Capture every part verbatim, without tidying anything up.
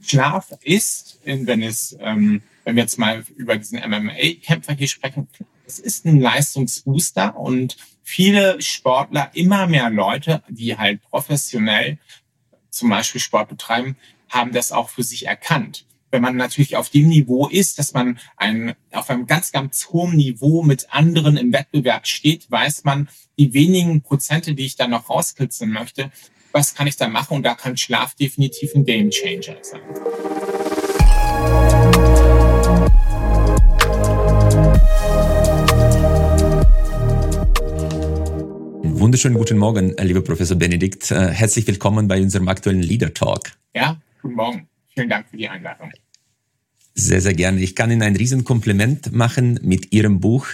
Schlaf ist, wenn es, ähm, wenn wir jetzt mal über diesen M M A-Kämpfer hier sprechen, es ist ein Leistungsbooster und viele Sportler, immer mehr Leute, die halt professionell zum Beispiel Sport betreiben, haben das auch für sich erkannt. Wenn man natürlich auf dem Niveau ist, dass man ein, auf einem ganz, ganz hohen Niveau mit anderen im Wettbewerb steht, weiß man, die wenigen Prozente, die ich dann noch rauskitzeln möchte, was kann ich da machen? Und da kann Schlaf definitiv ein Gamechanger sein. Wunderschönen guten Morgen, lieber Professor Benedikt. Herzlich willkommen bei unserem aktuellen Leader Talk. Ja, guten Morgen. Vielen Dank für die Einladung. Sehr, sehr gerne. Ich kann Ihnen ein Riesenkompliment machen mit Ihrem Buch.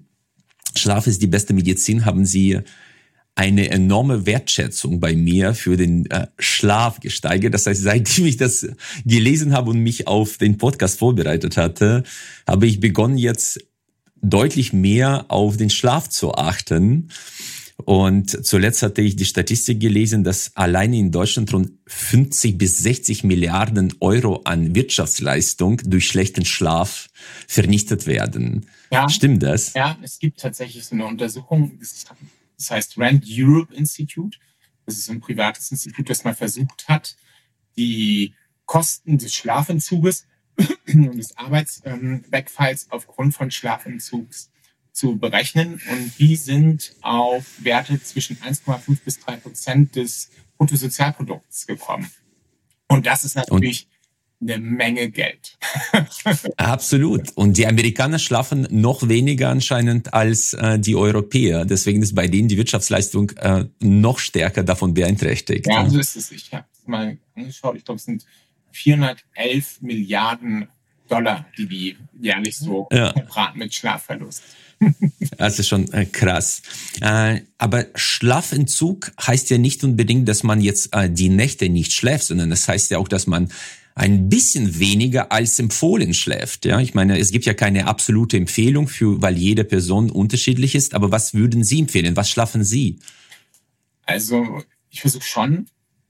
Schlaf ist die beste Medizin. Haben Sie eine enorme Wertschätzung bei mir für den äh, Schlaf gesteigert. Das heißt, seitdem ich das gelesen habe und mich auf den Podcast vorbereitet hatte, habe ich begonnen, jetzt deutlich mehr auf den Schlaf zu achten. Und zuletzt hatte ich die Statistik gelesen, dass alleine in Deutschland rund fünfzig bis sechzig Milliarden Euro an Wirtschaftsleistung durch schlechten Schlaf vernichtet werden. Ja, stimmt das? Ja, es gibt tatsächlich so eine Untersuchung, das heißt Rand Europe Institute. Das ist ein privates Institut, das mal versucht hat, die Kosten des Schlafentzuges und des Arbeitswegfalls aufgrund von Schlafentzugs zu berechnen. Und die sind auf Werte zwischen eins Komma fünf bis drei Prozent des Bruttosozialprodukts gekommen. Und das ist natürlich und eine Menge Geld. Absolut. Und die Amerikaner schlafen noch weniger anscheinend als äh, die Europäer. Deswegen ist bei denen die Wirtschaftsleistung äh, noch stärker davon beeinträchtigt. Ja, so ist es. Ich habe es mal angeschaut. Ich glaube, es sind vierhundertelf Milliarden Dollar, die die jährlich so ja. braten mit Schlafverlust. Das ist schon äh, krass. Äh, aber Schlafentzug heißt ja nicht unbedingt, dass man jetzt äh, die Nächte nicht schläft, sondern das heißt ja auch, dass man ein bisschen weniger als empfohlen schläft. Ja, ich meine, es gibt ja keine absolute Empfehlung für, weil jede Person unterschiedlich ist. Aber was würden Sie empfehlen? Was schlafen Sie? Also ich versuche schon,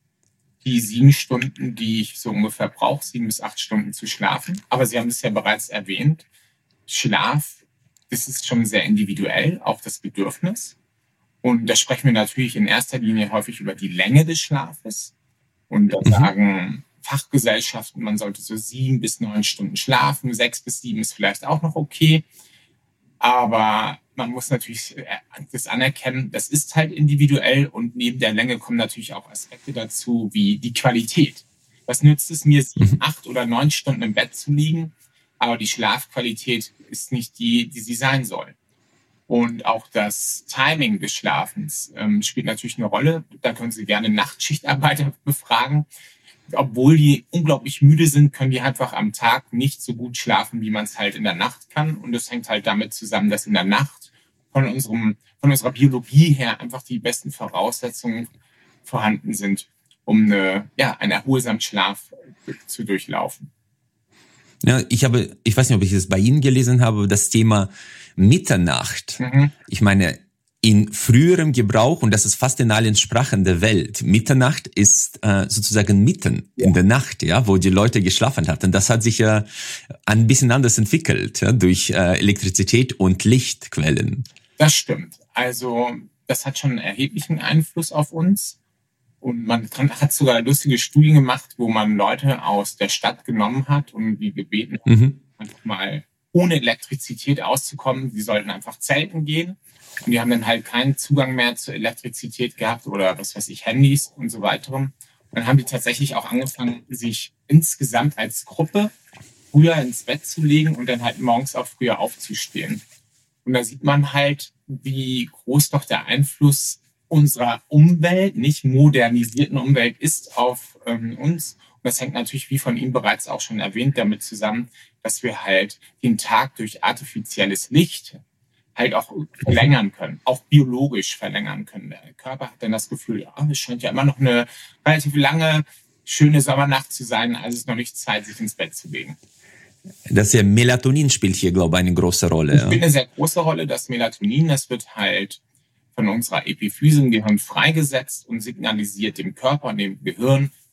die sieben Stunden, die ich so ungefähr brauche, sieben bis acht Stunden zu schlafen. Aber Sie haben es ja bereits erwähnt. Schlaf, das ist schon sehr individuell, auch das Bedürfnis. Und da sprechen wir natürlich in erster Linie häufig über die Länge des Schlafes. Und da mhm. sagen Fachgesellschaften, man sollte so sieben bis neun Stunden schlafen, sechs bis sieben ist vielleicht auch noch okay. Aber man muss natürlich das anerkennen, das ist halt individuell und neben der Länge kommen natürlich auch Aspekte dazu, wie die Qualität. Was nützt es mir, sieben, acht oder neun Stunden im Bett zu liegen, aber die Schlafqualität ist nicht die, die sie sein soll. Und auch das Timing des Schlafens ähm, spielt natürlich eine Rolle. Da können Sie gerne Nachtschichtarbeiter befragen. Obwohl die unglaublich müde sind, können die einfach am Tag nicht so gut schlafen, wie man es halt in der Nacht kann. Und das hängt halt damit zusammen, dass in der Nacht von unserem, von unserer Biologie her einfach die besten Voraussetzungen vorhanden sind, um eine, ja, einen erholsamen Schlaf zu durchlaufen. Ja, ich habe, ich weiß nicht, ob ich das bei Ihnen gelesen habe, das Thema Mitternacht. Mhm. Ich meine, in früherem Gebrauch, und das ist fast in allen Sprachen der Welt, Mitternacht ist äh, sozusagen mitten ja. in der Nacht, ja, wo die Leute geschlafen hatten. Das hat sich ja ein bisschen anders entwickelt, ja, durch äh, Elektrizität und Lichtquellen. Das stimmt. Also das hat schon einen erheblichen Einfluss auf uns. Und man kann, hat sogar lustige Studien gemacht, wo man Leute aus der Stadt genommen hat und die gebeten hat, mhm. einfach mal ohne Elektrizität auszukommen. Die sollten einfach zelten gehen. Und die haben dann halt keinen Zugang mehr zur Elektrizität gehabt oder was weiß ich, Handys und so weiter. Und dann haben die tatsächlich auch angefangen, sich insgesamt als Gruppe früher ins Bett zu legen und dann halt morgens auch früher aufzustehen. Und da sieht man halt, wie groß doch der Einfluss unserer Umwelt, nicht modernisierten Umwelt ist auf ähm, uns. Und das hängt natürlich, wie von Ihnen bereits auch schon erwähnt, damit zusammen, dass wir halt den Tag durch artifizielles Licht halt auch verlängern können, auch biologisch verlängern können. Der Körper hat dann das Gefühl, ja, es scheint ja immer noch eine relativ lange, schöne Sommernacht zu sein, also es ist noch nicht Zeit, sich ins Bett zu legen. Das ja Melatonin spielt hier, glaube ich, eine große Rolle. Es spielt eine sehr große Rolle, das Melatonin, das wird halt von unserer Epiphyse im Gehirn freigesetzt und signalisiert dem Körper und dem Gehirn,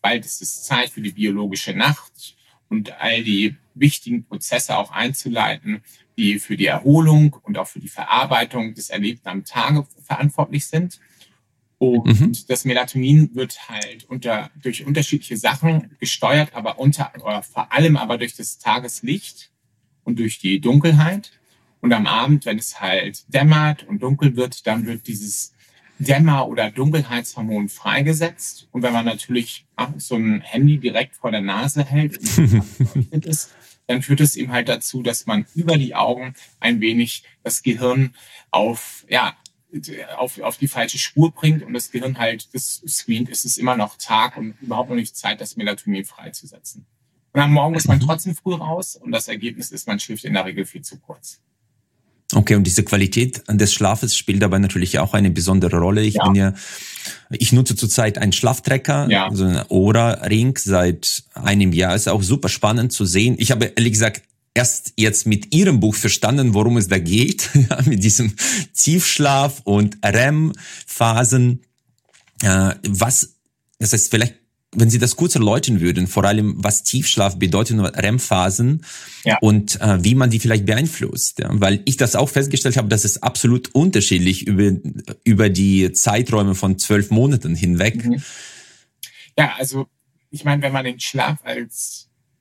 bald ist es Zeit für die biologische Nacht und all die wichtigen Prozesse auch einzuleiten, die für die Erholung und auch für die Verarbeitung des Erlebten am Tage verantwortlich sind. Und mhm. das Melatonin wird halt unter, durch unterschiedliche Sachen gesteuert, aber unter, oder vor allem aber durch das Tageslicht und durch die Dunkelheit. Und am Abend, wenn es halt dämmert und dunkel wird, dann wird dieses Dämmer- oder Dunkelheitshormon freigesetzt. Und wenn man natürlich so ein Handy direkt vor der Nase hält und ist, dann führt es eben halt dazu, dass man über die Augen ein wenig das Gehirn auf, ja, auf, auf die falsche Spur bringt und das Gehirn halt, das screent, ist es immer noch Tag und überhaupt noch nicht Zeit, das Melatonin freizusetzen. Und am Morgen muss man trotzdem früh raus und das Ergebnis ist, man schläft in der Regel viel zu kurz. Okay, und diese Qualität des Schlafes spielt dabei natürlich auch eine besondere Rolle. Ich ja. bin ja, ich nutze zurzeit einen Schlaftrecker, ja. also einen Oura-Ring seit einem Jahr. Ist auch super spannend zu sehen. Ich habe ehrlich gesagt erst jetzt mit Ihrem Buch verstanden, worum es da geht, mit diesem Tiefschlaf und R E M-Phasen. Äh, was, das heißt, vielleicht, wenn Sie das kurz erläutern würden, vor allem, was Tiefschlaf bedeutet und R E M-Phasen ja. und äh, wie man die vielleicht beeinflusst. Ja? Weil ich das auch festgestellt habe, dass es absolut unterschiedlich über, über die Zeiträume von zwölf Monaten hinweg. Mhm. Ja, also ich meine, wenn man den Schlaf als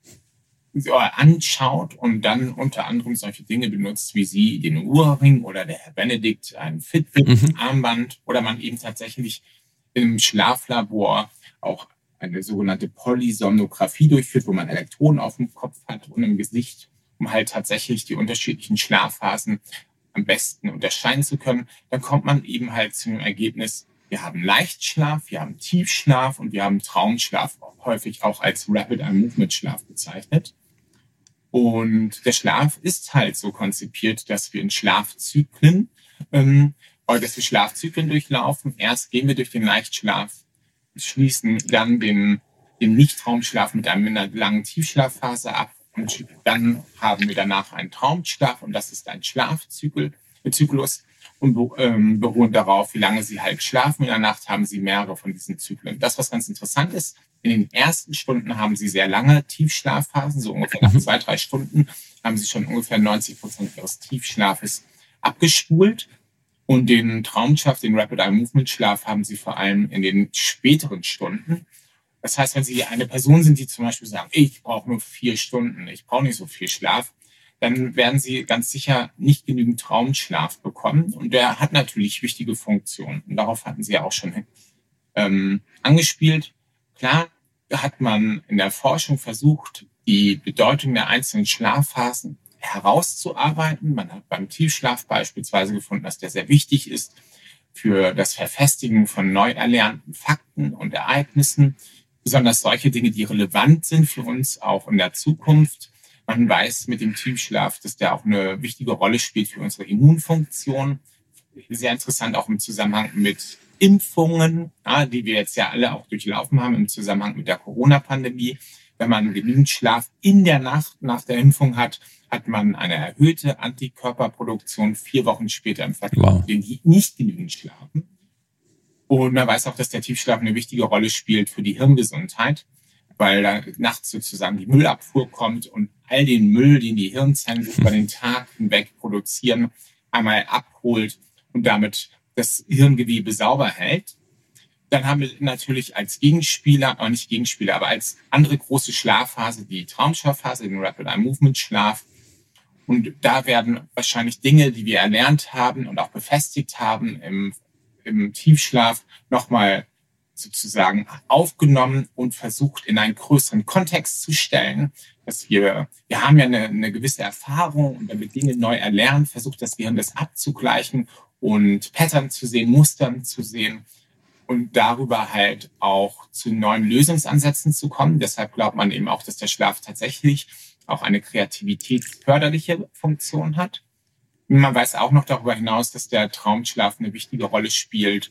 anschaut und dann unter anderem solche Dinge benutzt, wie Sie den Oura-Ring oder der Herr Benedikt ein Fitbit-Armband mhm. oder man eben tatsächlich im Schlaflabor auch eine sogenannte Polysomnographie durchführt, wo man Elektroden auf dem Kopf hat und im Gesicht, um halt tatsächlich die unterschiedlichen Schlafphasen am besten unterscheiden zu können, dann kommt man eben halt zu dem Ergebnis, wir haben Leichtschlaf, wir haben Tiefschlaf und wir haben Traumschlaf, häufig auch als Rapid Eye Movement Schlaf bezeichnet. Und der Schlaf ist halt so konzipiert, dass wir in Schlafzyklen, ähm, oder dass wir Schlafzyklen durchlaufen. Erst gehen wir durch den Leichtschlaf, schließen dann den, den Nicht-Traumschlaf mit einer langen Tiefschlafphase ab und dann haben wir danach einen Traumschlaf und das ist ein Schlafzyklus und ähm, beruhen darauf, wie lange Sie halt schlafen. In der Nacht haben Sie mehrere von diesen Zyklen. Das, was ganz interessant ist, in den ersten Stunden haben Sie sehr lange Tiefschlafphasen, so ungefähr nach zwei, drei Stunden haben Sie schon ungefähr neunzig Prozent Ihres Tiefschlafes abgespult. Und den Traumschlaf, den Rapid Eye Movement Schlaf haben Sie vor allem in den späteren Stunden. Das heißt, wenn Sie eine Person sind, die zum Beispiel sagen, ich brauche nur vier Stunden, ich brauche nicht so viel Schlaf, dann werden Sie ganz sicher nicht genügend Traumschlaf bekommen. Und der hat natürlich wichtige Funktionen. Und darauf hatten Sie ja auch schon ähm, angespielt. Klar hat man in der Forschung versucht, die Bedeutung der einzelnen Schlafphasen herauszuarbeiten. Man hat beim Tiefschlaf beispielsweise gefunden, dass der sehr wichtig ist für das Verfestigen von neu erlernten Fakten und Ereignissen, besonders solche Dinge, die relevant sind für uns auch in der Zukunft. Man weiß mit dem Tiefschlaf, dass der auch eine wichtige Rolle spielt für unsere Immunfunktion. Sehr interessant auch im Zusammenhang mit Impfungen, ja, die wir jetzt ja alle auch durchlaufen haben im Zusammenhang mit der Corona-Pandemie. Wenn man genügend Schlaf in der Nacht nach der Impfung hat, hat man eine erhöhte Antikörperproduktion vier Wochen später im Vergleich wow. mit denen, die nicht genügend schlafen. Und man weiß auch, dass der Tiefschlaf eine wichtige Rolle spielt für die Hirngesundheit, weil da nachts sozusagen die Müllabfuhr kommt und all den Müll, den die Hirnzellen über den Tag hinweg produzieren, einmal abholt und damit das Hirngewebe sauber hält. Dann haben wir natürlich als Gegenspieler, auch nicht Gegenspieler, aber als andere große Schlafphase die Traumschlafphase, den Rapid Eye Movement Schlaf. Und da werden wahrscheinlich Dinge, die wir erlernt haben und auch befestigt haben im, im Tiefschlaf, nochmal sozusagen aufgenommen und versucht in einen größeren Kontext zu stellen, dass wir, wir haben ja eine, eine gewisse Erfahrung und wenn wir Dinge neu erlernen, versucht das Gehirn das abzugleichen und Pattern zu sehen, Mustern zu sehen und darüber halt auch zu neuen Lösungsansätzen zu kommen. Deshalb glaubt man eben auch, dass der Schlaf tatsächlich auch eine kreativitätsförderliche Funktion hat. Und man weiß auch noch darüber hinaus, dass der Traumschlaf eine wichtige Rolle spielt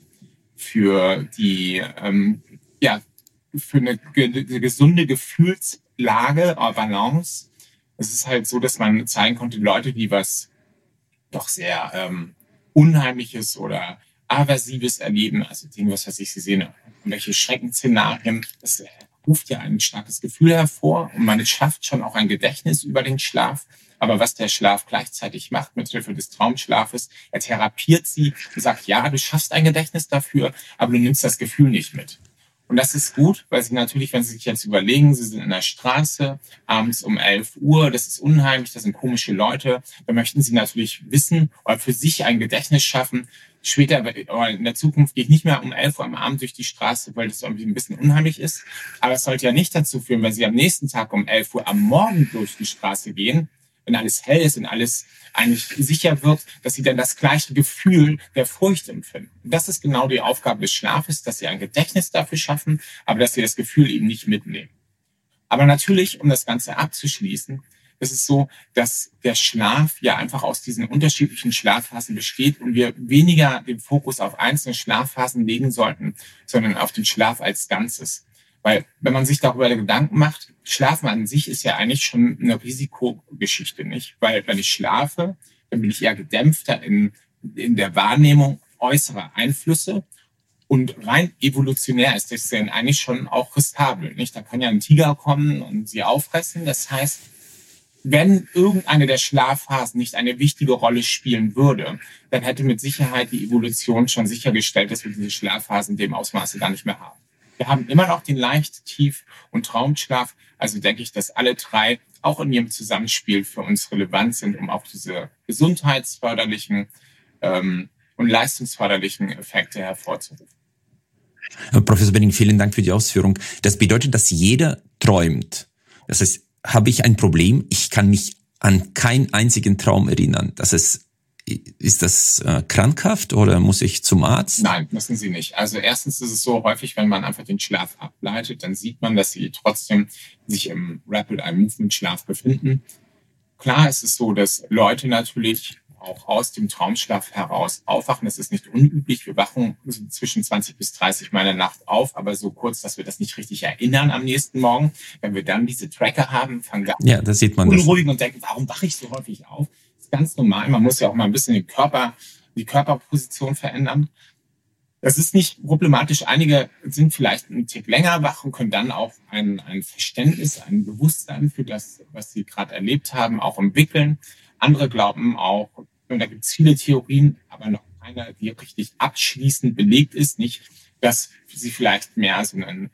für die, ähm, ja, für eine ge- gesunde Gefühlslage, oder Balance. Es ist halt so, dass man zeigen konnte, Leute, die was doch sehr ähm, Unheimliches oder Aversives erleben, also Dinge, was weiß ich, sie sehen, irgendwelche Schreckensszenarien, das ruft ja ein starkes Gefühl hervor und man schafft schon auch ein Gedächtnis über den Schlaf. Aber was der Schlaf gleichzeitig macht mit Hilfe des Traumschlafes, er therapiert sie und sagt, ja, du schaffst ein Gedächtnis dafür, aber du nimmst das Gefühl nicht mit. Und das ist gut, weil Sie natürlich, wenn Sie sich jetzt überlegen, Sie sind in der Straße, abends um elf Uhr, das ist unheimlich, das sind komische Leute, dann möchten Sie natürlich wissen oder für sich ein Gedächtnis schaffen. Später oder in der Zukunft gehe ich nicht mehr um elf Uhr am Abend durch die Straße, weil das irgendwie ein bisschen unheimlich ist. Aber es sollte ja nicht dazu führen, wenn Sie am nächsten Tag um elf Uhr am Morgen durch die Straße gehen, wenn alles hell ist und alles eigentlich sicher wird, dass sie dann das gleiche Gefühl der Furcht empfinden. Und das ist genau die Aufgabe des Schlafes, dass sie ein Gedächtnis dafür schaffen, aber dass sie das Gefühl eben nicht mitnehmen. Aber natürlich, um das Ganze abzuschließen, ist es so, dass der Schlaf ja einfach aus diesen unterschiedlichen Schlafphasen besteht und wir weniger den Fokus auf einzelne Schlafphasen legen sollten, sondern auf den Schlaf als Ganzes. Weil wenn man sich darüber Gedanken macht, Schlafen an sich ist ja eigentlich schon eine Risikogeschichte, nicht? Weil wenn ich schlafe, dann bin ich eher gedämpfter in, in der Wahrnehmung äußerer Einflüsse. Und rein evolutionär ist das dann eigentlich schon auch riskabel, nicht? Da kann ja ein Tiger kommen und sie auffressen. Das heißt, wenn irgendeine der Schlafphasen nicht eine wichtige Rolle spielen würde, dann hätte mit Sicherheit die Evolution schon sichergestellt, dass wir diese Schlafphasen in dem Ausmaße gar nicht mehr haben. Wir haben immer noch den Leicht-, Tief- und Traumschlaf. Also denke ich, dass alle drei auch in ihrem Zusammenspiel für uns relevant sind, um auch diese gesundheitsförderlichen ähm, und leistungsförderlichen Effekte hervorzurufen. Herr Professor Benning, vielen Dank für die Ausführung. Das bedeutet, dass jeder träumt. Das heißt, habe ich ein Problem? Ich kann mich an keinen einzigen Traum erinnern. Das ist Ist das äh, krankhaft oder muss ich zum Arzt? Nein, müssen Sie nicht. Also erstens ist es so häufig, wenn man einfach den Schlaf ableitet, dann sieht man, dass Sie trotzdem sich im Rapid Eye Movement Schlaf befinden. Klar ist es so, dass Leute natürlich auch aus dem Traumschlaf heraus aufwachen. Das ist nicht unüblich. Wir wachen zwischen zwanzig bis dreißig Mal in der Nacht auf, aber so kurz, dass wir das nicht richtig erinnern am nächsten Morgen. Wenn wir dann diese Tracker haben, fangen wir ja, das sieht man unruhig und denken, warum wache ich so häufig auf? Ganz normal. Man muss ja auch mal ein bisschen den Körper, die Körperposition verändern. Das ist nicht problematisch. Einige sind vielleicht einen Tick länger wach und können dann auch ein, ein Verständnis, ein Bewusstsein für das, was sie gerade erlebt haben, auch entwickeln. Andere glauben auch, und da gibt es viele Theorien, aber noch keine, die richtig abschließend belegt ist, nicht, dass sie vielleicht mehr so eine,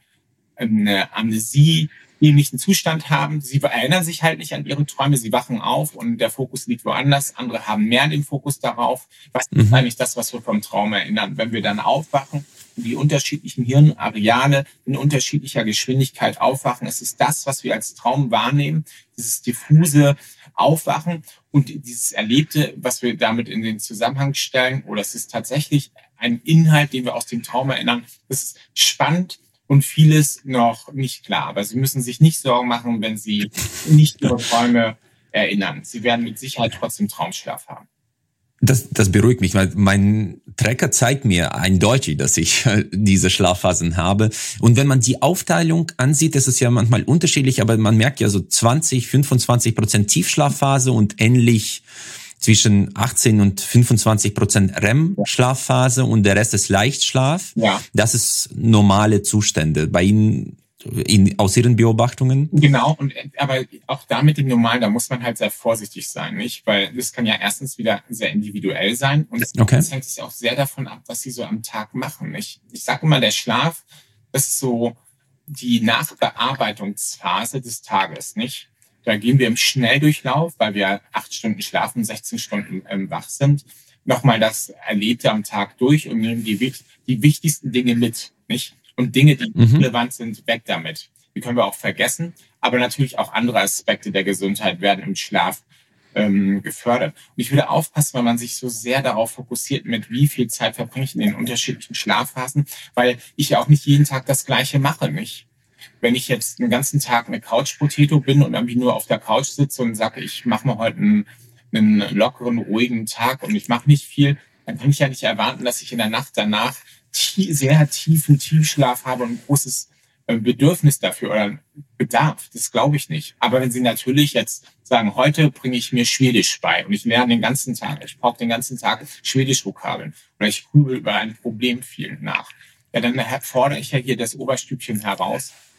eine Amnesie ähnlichen Zustand haben. Sie erinnern sich halt nicht an ihre Träume, sie wachen auf und der Fokus liegt woanders. Andere haben mehr den Fokus darauf. Was ist mhm. eigentlich das, was wir vom Traum erinnern? Wenn wir dann aufwachen und die unterschiedlichen Hirnareale in unterschiedlicher Geschwindigkeit aufwachen, es ist das, was wir als Traum wahrnehmen, dieses diffuse Aufwachen und dieses Erlebte, was wir damit in den Zusammenhang stellen, oder es ist tatsächlich ein Inhalt, den wir aus dem Traum erinnern. Das ist spannend und vieles noch nicht klar. Aber Sie müssen sich nicht Sorgen machen, wenn Sie nicht Ihre Träume erinnern. Sie werden mit Sicherheit trotzdem Traumschlaf haben. Das, das beruhigt mich, weil mein Tracker zeigt mir eindeutig, dass ich diese Schlafphasen habe. Und wenn man die Aufteilung ansieht, ist es ja manchmal unterschiedlich, aber man merkt ja so zwanzig, fünfundzwanzig Prozent Tiefschlafphase und ähnlich zwischen achtzehn und fünfundzwanzig Prozent R E M-Schlafphase und der Rest ist Leichtschlaf. Ja. Das ist normale Zustände. Bei Ihnen, in, aus Ihren Beobachtungen? Genau, und aber auch da mit dem Normalen, da muss man halt sehr vorsichtig sein, nicht? Weil das kann ja erstens wieder sehr individuell sein und es okay. hängt sich auch sehr davon ab, was Sie so am Tag machen, nicht? Ich sage immer, der Schlaf, das ist so die Nachbearbeitungsphase des Tages, nicht? Da gehen wir im Schnelldurchlauf, weil wir acht Stunden schlafen, sechzehn Stunden ähm, wach sind, nochmal das Erlebte am Tag durch und nehmen die, die wichtigsten Dinge mit, nicht? Und Dinge, die mhm. relevant sind, weg damit. Die können wir auch vergessen, aber natürlich auch andere Aspekte der Gesundheit werden im Schlaf ähm, gefördert. Und ich würde aufpassen, wenn man sich so sehr darauf fokussiert, mit wie viel Zeit verbringe ich in den unterschiedlichen Schlafphasen, weil ich ja auch nicht jeden Tag das Gleiche mache, nicht? Wenn ich jetzt den ganzen Tag eine Couch-Potato bin und irgendwie nur auf der Couch sitze und sage, ich mache mal heute einen, einen lockeren, ruhigen Tag und ich mache nicht viel, dann kann ich ja nicht erwarten, dass ich in der Nacht danach tie- sehr tiefen Tiefschlaf habe und ein großes äh, Bedürfnis dafür oder Bedarf. Das glaube ich nicht. Aber wenn Sie natürlich jetzt sagen, heute bringe ich mir Schwedisch bei und ich lerne den ganzen Tag, ich brauche den ganzen Tag Schwedisch-Vokabeln oder ich grübel über ein Problem viel nach, ja, dann fordere ich ja hier das Oberstübchen heraus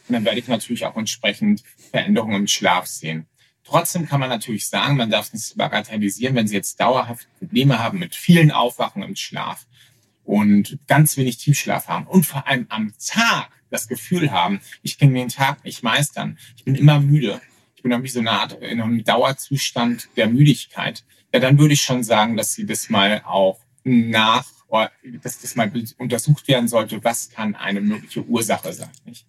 Und dann werde ich natürlich auch entsprechend Veränderungen im Schlaf sehen. Trotzdem kann man natürlich sagen, man darf es nicht bagatellisieren, wenn Sie jetzt dauerhaft Probleme haben mit vielen Aufwachen im Schlaf und ganz wenig Tiefschlaf haben und vor allem am Tag das Gefühl haben, ich kann den Tag nicht meistern, ich bin immer müde, ich bin dann wie so eine Art in einem Dauerzustand der Müdigkeit, ja, dann würde ich schon sagen, dass Sie das mal auch nach, oder dass das mal untersucht werden sollte, was kann eine mögliche Ursache sein, nicht?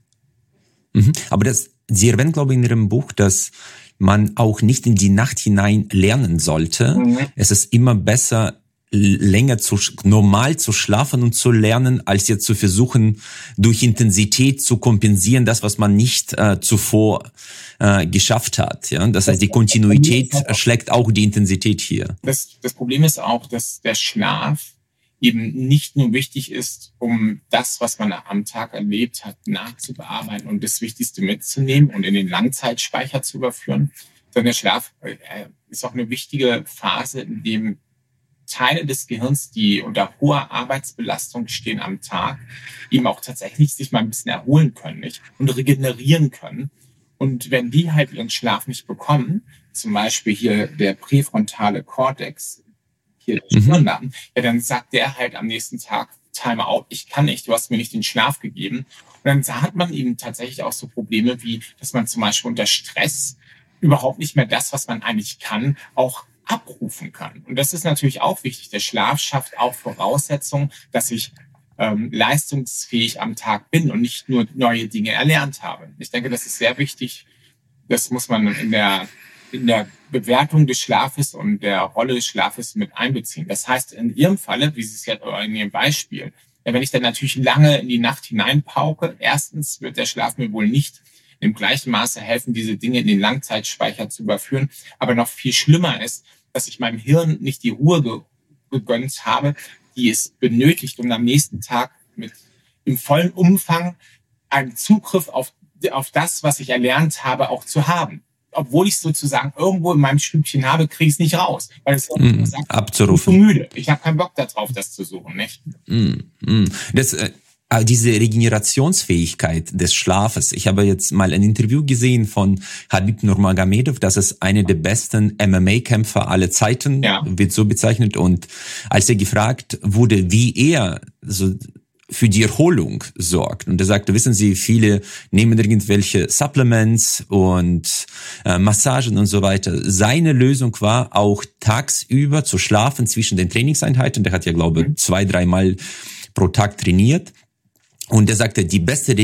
Mhm. Aber das, Sie erwähnen, glaube ich, in Ihrem Buch, dass man auch nicht in die Nacht hinein lernen sollte. Mhm. Es ist immer besser, länger zu, normal zu schlafen und zu lernen, als jetzt zu versuchen, durch Intensität zu kompensieren, das, was man nicht äh, zuvor äh, geschafft hat. Ja, das heißt, die Kontinuität schlägt auch die Intensität hier. Das, das Problem ist auch, dass der Schlaf eben nicht nur wichtig ist, um das, was man am Tag erlebt hat, nachzubearbeiten und das Wichtigste mitzunehmen und in den Langzeitspeicher zu überführen, sondern der Schlaf äh, ist auch eine wichtige Phase, in dem Teile des Gehirns, die unter hoher Arbeitsbelastung stehen am Tag, eben auch tatsächlich sich mal ein bisschen erholen können, nicht? Und regenerieren können. Und wenn die halt ihren Schlaf nicht bekommen, zum Beispiel hier der präfrontale Kortex, hier der Stirnlappen, mhm. ja, dann sagt der halt am nächsten Tag, Time out, ich kann nicht, du hast mir nicht den Schlaf gegeben. Und dann hat man eben tatsächlich auch so Probleme wie, dass man zum Beispiel unter Stress überhaupt nicht mehr das, was man eigentlich kann, auch abrufen kann. Und das ist natürlich auch wichtig. Der Schlaf schafft auch Voraussetzungen, dass ich ähm, leistungsfähig am Tag bin und nicht nur neue Dinge erlernt habe. Ich denke, das ist sehr wichtig. Das muss man in der, in der Bewertung des Schlafes und der Rolle des Schlafes mit einbeziehen. Das heißt, in Ihrem Falle, wie Sie es jetzt in Ihrem Beispiel, ja, wenn ich dann natürlich lange in die Nacht hineinpauke, erstens wird der Schlaf mir wohl nicht im gleichen Maße helfen, diese Dinge in den Langzeitspeicher zu überführen. Aber noch viel schlimmer ist, dass ich meinem Hirn nicht die Ruhe gegönnt habe, die es benötigt, um am nächsten Tag mit im vollen Umfang einen Zugriff auf, auf das, was ich erlernt habe, auch zu haben. Obwohl ich es sozusagen irgendwo in meinem Stübchen habe, kriege ich es nicht raus. Weil es mm, sagt, abzurufen. Ich bin zu müde. Ich habe keinen Bock darauf, das zu suchen. Nicht? Mm, mm. Das äh Diese Regenerationsfähigkeit des Schlafes. Ich habe jetzt mal ein Interview gesehen von Khabib Nurmagomedov, das ist einer der besten M M A-Kämpfer aller Zeiten, ja. wird so bezeichnet. Und als er gefragt wurde, wie er so für die Erholung sorgt, und er sagte, wissen Sie, viele nehmen irgendwelche Supplements und äh, Massagen und so weiter. Seine Lösung war auch tagsüber zu schlafen zwischen den Trainingseinheiten. Der hat ja, glaube ich, zwei, dreimal pro Tag trainiert. Und er sagte, die beste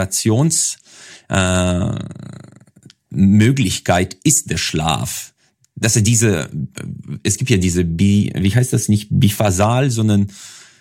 Regenerationsmöglichkeit äh, ist der Schlaf. Dass er diese, es gibt ja diese, Bi, wie heißt das, nicht biphasal, sondern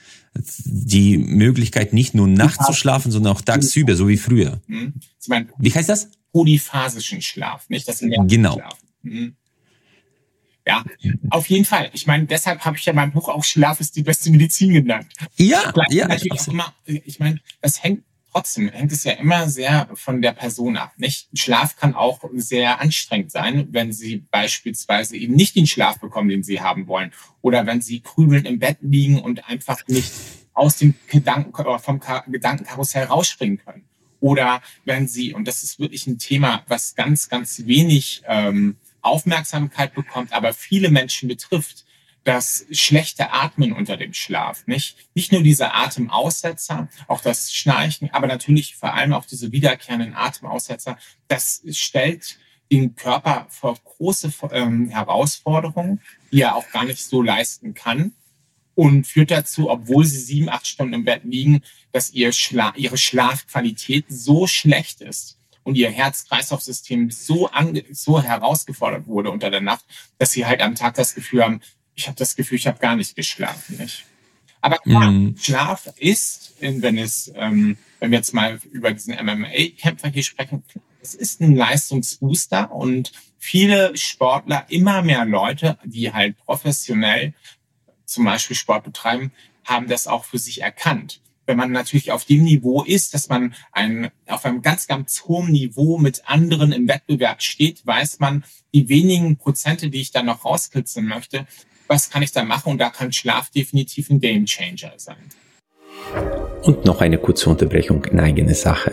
die Möglichkeit, nicht nur nachts zu schlafen, sondern auch tagsüber, so wie früher. Mhm. Sie meinen, wie heißt das? Polyphasischen Schlaf, nicht? Das genau. Schlaf. Mhm. Ja, auf jeden Fall. Ich meine, deshalb habe ich ja mein Buch auch Schlaf ist die beste Medizin genannt. Ja, ja. Natürlich auch immer, ich meine, das hängt trotzdem, hängt es ja immer sehr von der Person ab, nicht? Schlaf kann auch sehr anstrengend sein, wenn Sie beispielsweise eben nicht den Schlaf bekommen, den Sie haben wollen. Oder wenn Sie grübelnd im Bett liegen und einfach nicht aus dem Gedanken, vom Gedankenkarussell rausspringen können. Oder wenn Sie, und das ist wirklich ein Thema, was ganz, ganz wenig ähm, Aufmerksamkeit bekommt, aber viele Menschen betrifft, das schlechte Atmen unter dem Schlaf, nicht? Nicht nur diese Atemaussetzer, auch das Schnarchen, aber natürlich vor allem auch diese wiederkehrenden Atemaussetzer. Das stellt den Körper vor große ähm, Herausforderungen, die er auch gar nicht so leisten kann und führt dazu, obwohl sie sieben, acht Stunden im Bett liegen, dass ihr Schla- ihre Schlafqualität so schlecht ist und ihr Herz-Kreislauf-System so, ange- so herausgefordert wurde unter der Nacht, dass sie halt am Tag das Gefühl haben, ich habe das Gefühl, ich habe gar nicht geschlafen. Nicht? Aber klar, mm. Schlaf ist, wenn es, ähm, wenn wir jetzt mal über diesen M M A-Kämpfer hier sprechen, es ist ein Leistungsbooster und viele Sportler, immer mehr Leute, die halt professionell zum Beispiel Sport betreiben, haben das auch für sich erkannt. Wenn man natürlich auf dem Niveau ist, dass man ein, auf einem ganz, ganz hohen Niveau mit anderen im Wettbewerb steht, weiß man, die wenigen Prozente, die ich dann noch rauskitzeln möchte, was kann ich da machen? Und da kann Schlaf definitiv ein Gamechanger sein. Und noch eine kurze Unterbrechung in eigener Sache.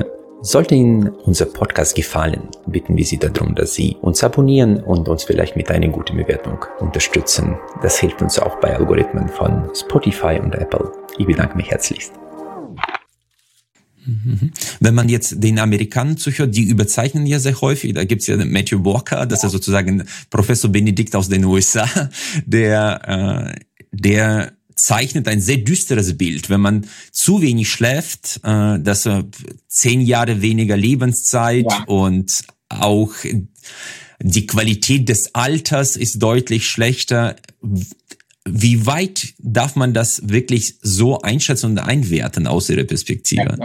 Sollte Ihnen unser Podcast gefallen, bitten wir Sie darum, dass Sie uns abonnieren und uns vielleicht mit einer guten Bewertung unterstützen. Das hilft uns auch bei Algorithmen von Spotify und Apple. Ich bedanke mich herzlichst. Wenn man jetzt den Amerikanern zuhört, die überzeichnen ja sehr häufig, da gibt's ja Matthew Walker, das ist ja sozusagen Professor Benedikt aus den U S A, der, äh, der zeichnet ein sehr düsteres Bild. Wenn man zu wenig schläft, äh, dass er zehn Jahre weniger Lebenszeit ja. und auch die Qualität des Alters ist deutlich schlechter. Wie weit darf man das wirklich so einschätzen und einwerten aus Ihrer Perspektive?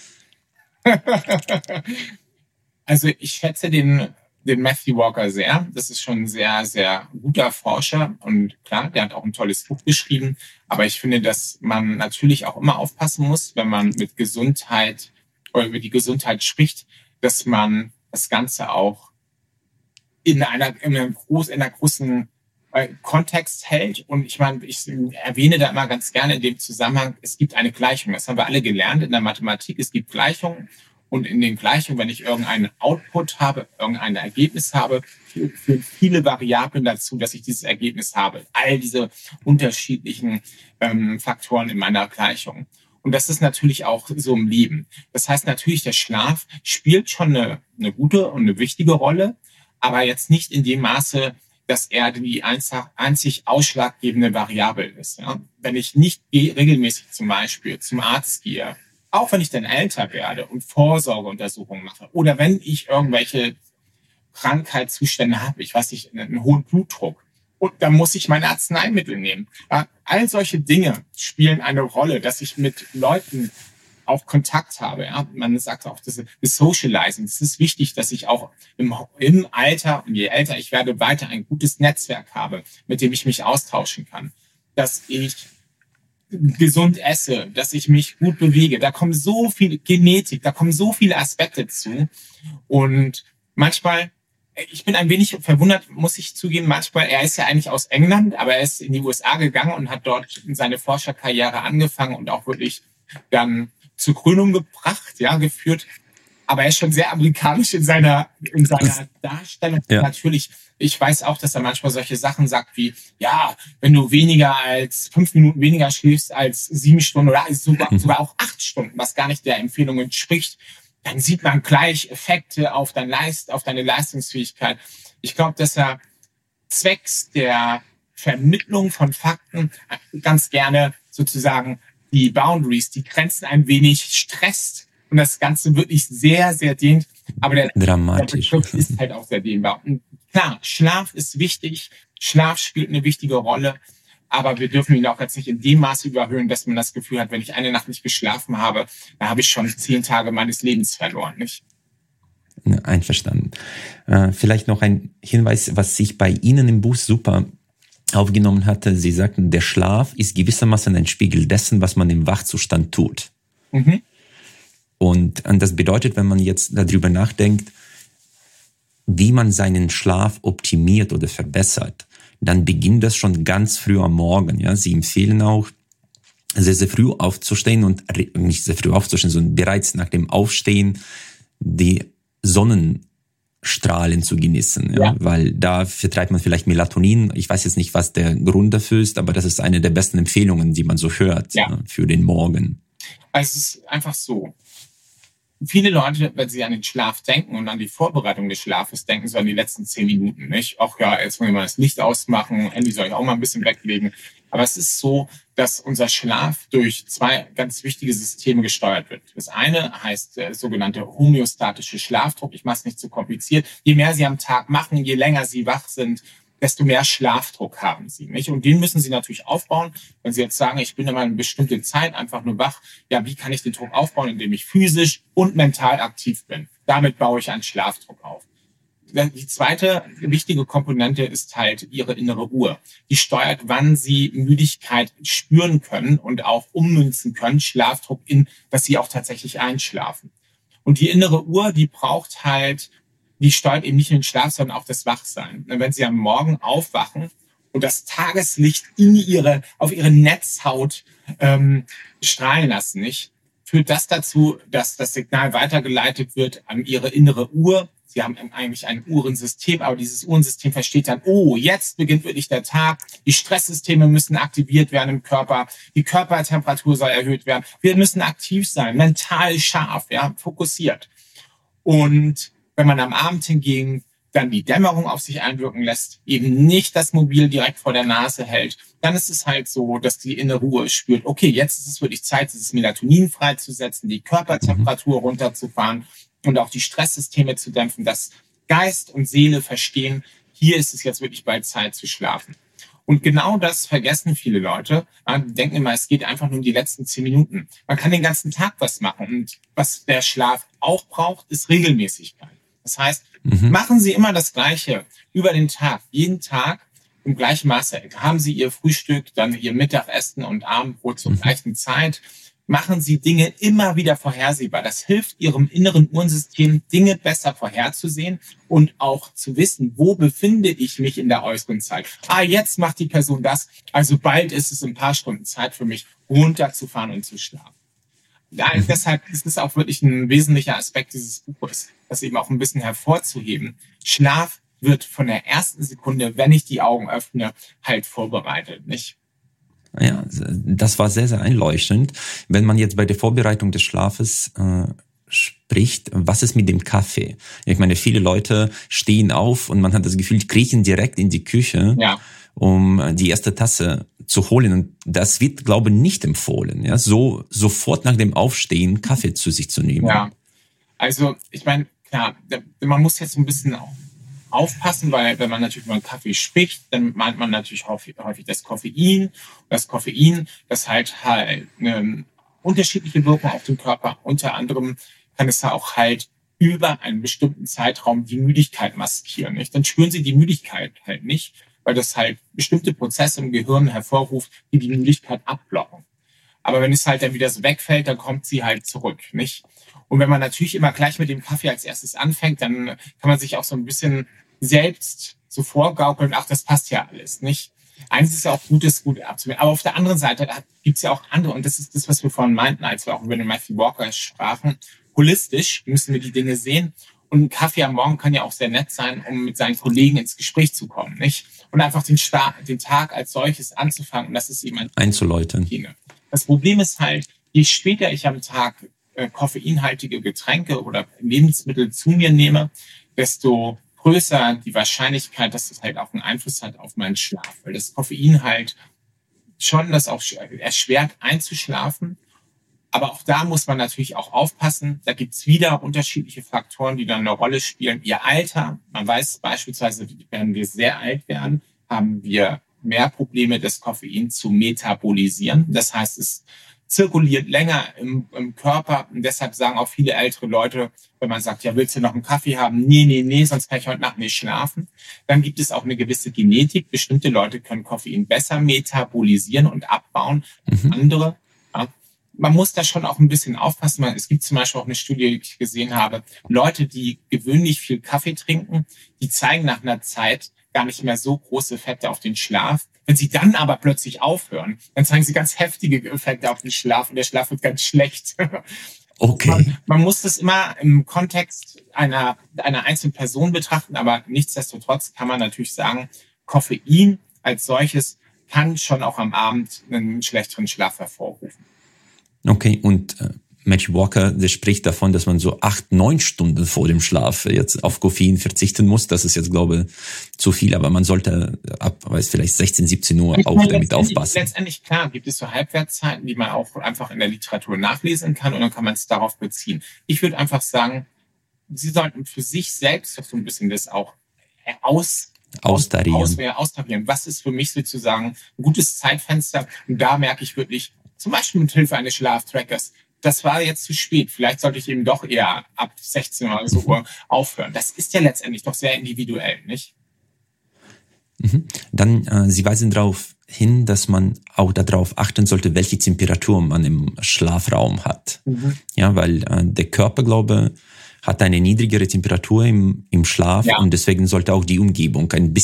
Also ich schätze den den Matthew Walker sehr. Das ist schon ein sehr, sehr guter Forscher. Und klar, der hat auch ein tolles Buch geschrieben. Aber ich finde, dass man natürlich auch immer aufpassen muss, wenn man mit Gesundheit oder über die Gesundheit spricht, dass man das Ganze auch in einer, in einem groß, in einer großen äh, Kontext hält. Und ich meine, ich erwähne da immer ganz gerne in dem Zusammenhang, es gibt eine Gleichung. Das haben wir alle gelernt in der Mathematik. Es gibt Gleichungen. Und in den Gleichungen, wenn ich irgendeinen Output habe, irgendein Ergebnis habe, führen viele Variablen dazu, dass ich dieses Ergebnis habe. All diese unterschiedlichen ähm, Faktoren in meiner Gleichung. Und das ist natürlich auch so im Leben. Das heißt natürlich, der Schlaf spielt schon eine, eine gute und eine wichtige Rolle, aber jetzt nicht in dem Maße, dass er die einzig ausschlaggebende Variable ist. Ja? Wenn ich nicht regelmäßig zum Beispiel zum Arzt gehe, auch wenn ich dann älter werde und Vorsorgeuntersuchungen mache oder wenn ich irgendwelche Krankheitszustände habe, ich weiß nicht, einen hohen Blutdruck, und dann muss ich meine Arzneimittel nehmen. Ja, all solche Dinge spielen eine Rolle, dass ich mit Leuten auch Kontakt habe. Ja. Man sagt auch, das, das Socializing. Es ist wichtig, dass ich auch im, im Alter, und je älter ich werde, weiter ein gutes Netzwerk habe, mit dem ich mich austauschen kann. Dass ich gesund esse, dass ich mich gut bewege. Da kommen so viele Genetik, da kommen so viele Aspekte zu. Und manchmal, ich bin ein wenig verwundert, muss ich zugeben, manchmal, er ist ja eigentlich aus England, aber er ist in die U S A gegangen und hat dort seine Forscherkarriere angefangen und auch wirklich dann zur Krönung gebracht, ja, geführt. Aber er ist schon sehr amerikanisch in seiner, in seiner Darstellung. Ja. Natürlich, ich weiß auch, dass er manchmal solche Sachen sagt wie, ja, wenn du weniger als fünf Minuten weniger schläfst als sieben Stunden oder sogar, sogar auch acht Stunden, was gar nicht der Empfehlung entspricht, dann sieht man gleich Effekte auf, dein Leist, auf deine Leistungsfähigkeit. Ich glaube, dass er zwecks der Vermittlung von Fakten ganz gerne sozusagen die Boundaries, die Grenzen ein wenig stresst und das Ganze wirklich sehr, sehr dehnt. Aber der, der Begriff ist halt auch sehr dehnbar. Und klar, Schlaf ist wichtig. Schlaf spielt eine wichtige Rolle. Aber wir dürfen ihn auch jetzt nicht in dem Maße überhöhen, dass man das Gefühl hat, wenn ich eine Nacht nicht geschlafen habe, da habe ich schon zehn Tage meines Lebens verloren, nicht? Einverstanden. Äh, vielleicht noch ein Hinweis, was sich bei Ihnen im Buch super aufgenommen hatte. Sie sagten, der Schlaf ist gewissermaßen ein Spiegel dessen, was man im Wachzustand tut. Mhm. Und das bedeutet, wenn man jetzt darüber nachdenkt, wie man seinen Schlaf optimiert oder verbessert, dann beginnt das schon ganz früh am Morgen. Ja, Sie empfehlen auch, sehr, sehr früh aufzustehen und nicht sehr früh aufzustehen, sondern bereits nach dem Aufstehen die Sonnenstrahlen zu genießen. Ja, ja. Weil da vertreibt man vielleicht Melatonin. Ich weiß jetzt nicht, was der Grund dafür ist, aber das ist eine der besten Empfehlungen, die man so hört, ja, für den Morgen. Also es ist einfach so. Viele Leute, wenn sie an den Schlaf denken und an die Vorbereitung des Schlafes, denken so an die letzten zehn Minuten, nicht? Ach ja, jetzt wollen wir mal das Licht ausmachen, Handy soll ich auch mal ein bisschen weglegen. Aber es ist so, dass unser Schlaf durch zwei ganz wichtige Systeme gesteuert wird. Das eine heißt der sogenannte homöostatische Schlafdruck. Ich mache es nicht zu kompliziert. Je mehr Sie am Tag machen, je länger Sie wach sind, desto mehr Schlafdruck haben Sie, nicht? Und den müssen Sie natürlich aufbauen. Wenn Sie jetzt sagen, ich bin immer eine bestimmte Zeit einfach nur wach, ja, wie kann ich den Druck aufbauen, indem ich physisch und mental aktiv bin? Damit baue ich einen Schlafdruck auf. Die zweite wichtige Komponente ist halt Ihre innere Uhr. Die steuert, wann Sie Müdigkeit spüren können und auch ummünzen können, Schlafdruck in, dass Sie auch tatsächlich einschlafen. Und die innere Uhr, die braucht halt, die steuert eben nicht nur den Schlaf, sondern auch das Wachsein. Wenn Sie am Morgen aufwachen und das Tageslicht in ihre, auf Ihre Netzhaut ähm, strahlen lassen, nicht? führt das dazu, dass das Signal weitergeleitet wird an Ihre innere Uhr. Sie haben eigentlich ein Uhrensystem, aber dieses Uhrensystem versteht dann, oh, jetzt beginnt wirklich der Tag. Die Stresssysteme müssen aktiviert werden im Körper. Die Körpertemperatur soll erhöht werden. Wir müssen aktiv sein, mental scharf, ja, fokussiert. Und wenn man am Abend hingegen dann die Dämmerung auf sich einwirken lässt, eben nicht das Mobil direkt vor der Nase hält, dann ist es halt so, dass die innere Ruhe spürt, okay, jetzt ist es wirklich Zeit, dieses Melatonin freizusetzen, die Körpertemperatur runterzufahren und auch die Stresssysteme zu dämpfen, dass Geist und Seele verstehen, hier ist es jetzt wirklich bald Zeit zu schlafen. Und genau das vergessen viele Leute. Man denken immer, es geht einfach nur um die letzten zehn Minuten. Man kann den ganzen Tag was machen. Und was der Schlaf auch braucht, ist Regelmäßigkeit. Das heißt, mhm. machen Sie immer das Gleiche über den Tag, jeden Tag im gleichen Maße. Haben Sie Ihr Frühstück, dann Ihr Mittagessen und Abendbrot zur mhm. gleichen Zeit. Machen Sie Dinge immer wieder vorhersehbar. Das hilft Ihrem inneren Uhrensystem, Dinge besser vorherzusehen und auch zu wissen, wo befinde ich mich in der äußeren Zeit. Ah, jetzt macht die Person das. Also bald ist es ein paar Stunden Zeit für mich, runterzufahren und zu schlafen. Ja, deshalb ist es auch wirklich ein wesentlicher Aspekt dieses Buches, das eben auch ein bisschen hervorzuheben. Schlaf wird von der ersten Sekunde, wenn ich die Augen öffne, halt vorbereitet, nicht? Ja, das war sehr, sehr einleuchtend. Wenn man jetzt bei der Vorbereitung des Schlafes äh, spricht, was ist mit dem Kaffee? Ich meine, viele Leute stehen auf und man hat das Gefühl, die kriechen direkt in die Küche, ja, um die erste Tasse zu holen. Und das wird, glaube ich, nicht empfohlen, ja, so sofort nach dem Aufstehen Kaffee zu sich zu nehmen. Ja, also ich meine, klar, man muss jetzt ein bisschen aufpassen, weil wenn man natürlich über einen Kaffee spricht, dann meint man natürlich häufig, häufig das Koffein. Das Koffein, das halt halt eine unterschiedliche Wirkung auf den Körper. Unter anderem kann es da auch halt über einen bestimmten Zeitraum die Müdigkeit maskieren. Nicht? Dann spüren Sie die Müdigkeit halt nicht, weil das halt bestimmte Prozesse im Gehirn hervorruft, die die Müdigkeit abblocken. Aber wenn es halt dann wieder so wegfällt, dann kommt sie halt zurück, nicht? Und wenn man natürlich immer gleich mit dem Kaffee als erstes anfängt, dann kann man sich auch so ein bisschen selbst so vorgaukeln, ach, das passt ja alles, nicht? Eins ist ja auch gut, das gut abzuwählen. Aber auf der anderen Seite gibt es ja auch andere, und das ist das, was wir vorhin meinten, als wir auch über den Matthew Walker sprachen. Holistisch müssen wir die Dinge sehen. Und ein Kaffee am Morgen kann ja auch sehr nett sein, um mit seinen Kollegen ins Gespräch zu kommen, nicht? Und einfach den, Sta- den Tag als solches anzufangen. Und das ist eben ein einzuläuten. Das Problem ist halt, je später ich am Tag äh, koffeinhaltige Getränke oder Lebensmittel zu mir nehme, desto größer die Wahrscheinlichkeit, dass das halt auch einen Einfluss hat auf meinen Schlaf. Weil das Koffein halt schon das auch erschwert einzuschlafen. Aber auch da muss man natürlich auch aufpassen. Da gibt's wieder unterschiedliche Faktoren, die dann eine Rolle spielen. Ihr Alter, man weiß beispielsweise, wenn wir sehr alt werden, haben wir mehr Probleme, das Koffein zu metabolisieren. Das heißt, es zirkuliert länger im, im Körper. Und deshalb sagen auch viele ältere Leute, wenn man sagt, ja, willst du noch einen Kaffee haben? Nee, nee, nee, sonst kann ich heute Nacht nicht schlafen. Dann gibt es auch eine gewisse Genetik. Bestimmte Leute können Koffein besser metabolisieren und abbauen. Mhm. Andere, ja. Man muss da schon auch ein bisschen aufpassen. Es gibt zum Beispiel auch eine Studie, die ich gesehen habe. Leute, die gewöhnlich viel Kaffee trinken, die zeigen nach einer Zeit gar nicht mehr so große Effekte auf den Schlaf. Wenn sie dann aber plötzlich aufhören, dann zeigen sie ganz heftige Effekte auf den Schlaf und der Schlaf wird ganz schlecht. Okay. Man, man muss das immer im Kontext einer, einer einzelnen Person betrachten, aber nichtsdestotrotz kann man natürlich sagen, Koffein als solches kann schon auch am Abend einen schlechteren Schlaf hervorrufen. Okay, und äh, Matthew Walker, der spricht davon, dass man so acht, neun Stunden vor dem Schlaf jetzt auf Koffein verzichten muss. Das ist jetzt, glaube ich, zu viel, aber man sollte ab, weiß vielleicht sechzehn, siebzehn Uhr ich auch meine, damit aufpassen. Letztendlich, klar, gibt es so Halbwertszeiten, die man auch einfach in der Literatur nachlesen kann und dann kann man es darauf beziehen. Ich würde einfach sagen, Sie sollten für sich selbst so ein bisschen das auch aus austarieren. Aus, austarieren. Was ist für mich sozusagen ein gutes Zeitfenster? Und da merke ich wirklich, zum Beispiel mit Hilfe eines Schlaftrackers, das war jetzt zu spät. Vielleicht sollte ich eben doch eher ab sechzehn oder so Uhr aufhören. Das ist ja letztendlich doch sehr individuell, nicht? Mhm. Dann, äh, Sie weisen darauf hin, dass man auch darauf achten sollte, welche Temperatur man im Schlafraum hat. Mhm. Ja, weil äh, der Körper, glaube hat eine niedrigere Temperatur im, im Schlaf, ja, und deswegen sollte auch die Umgebung ein bisschen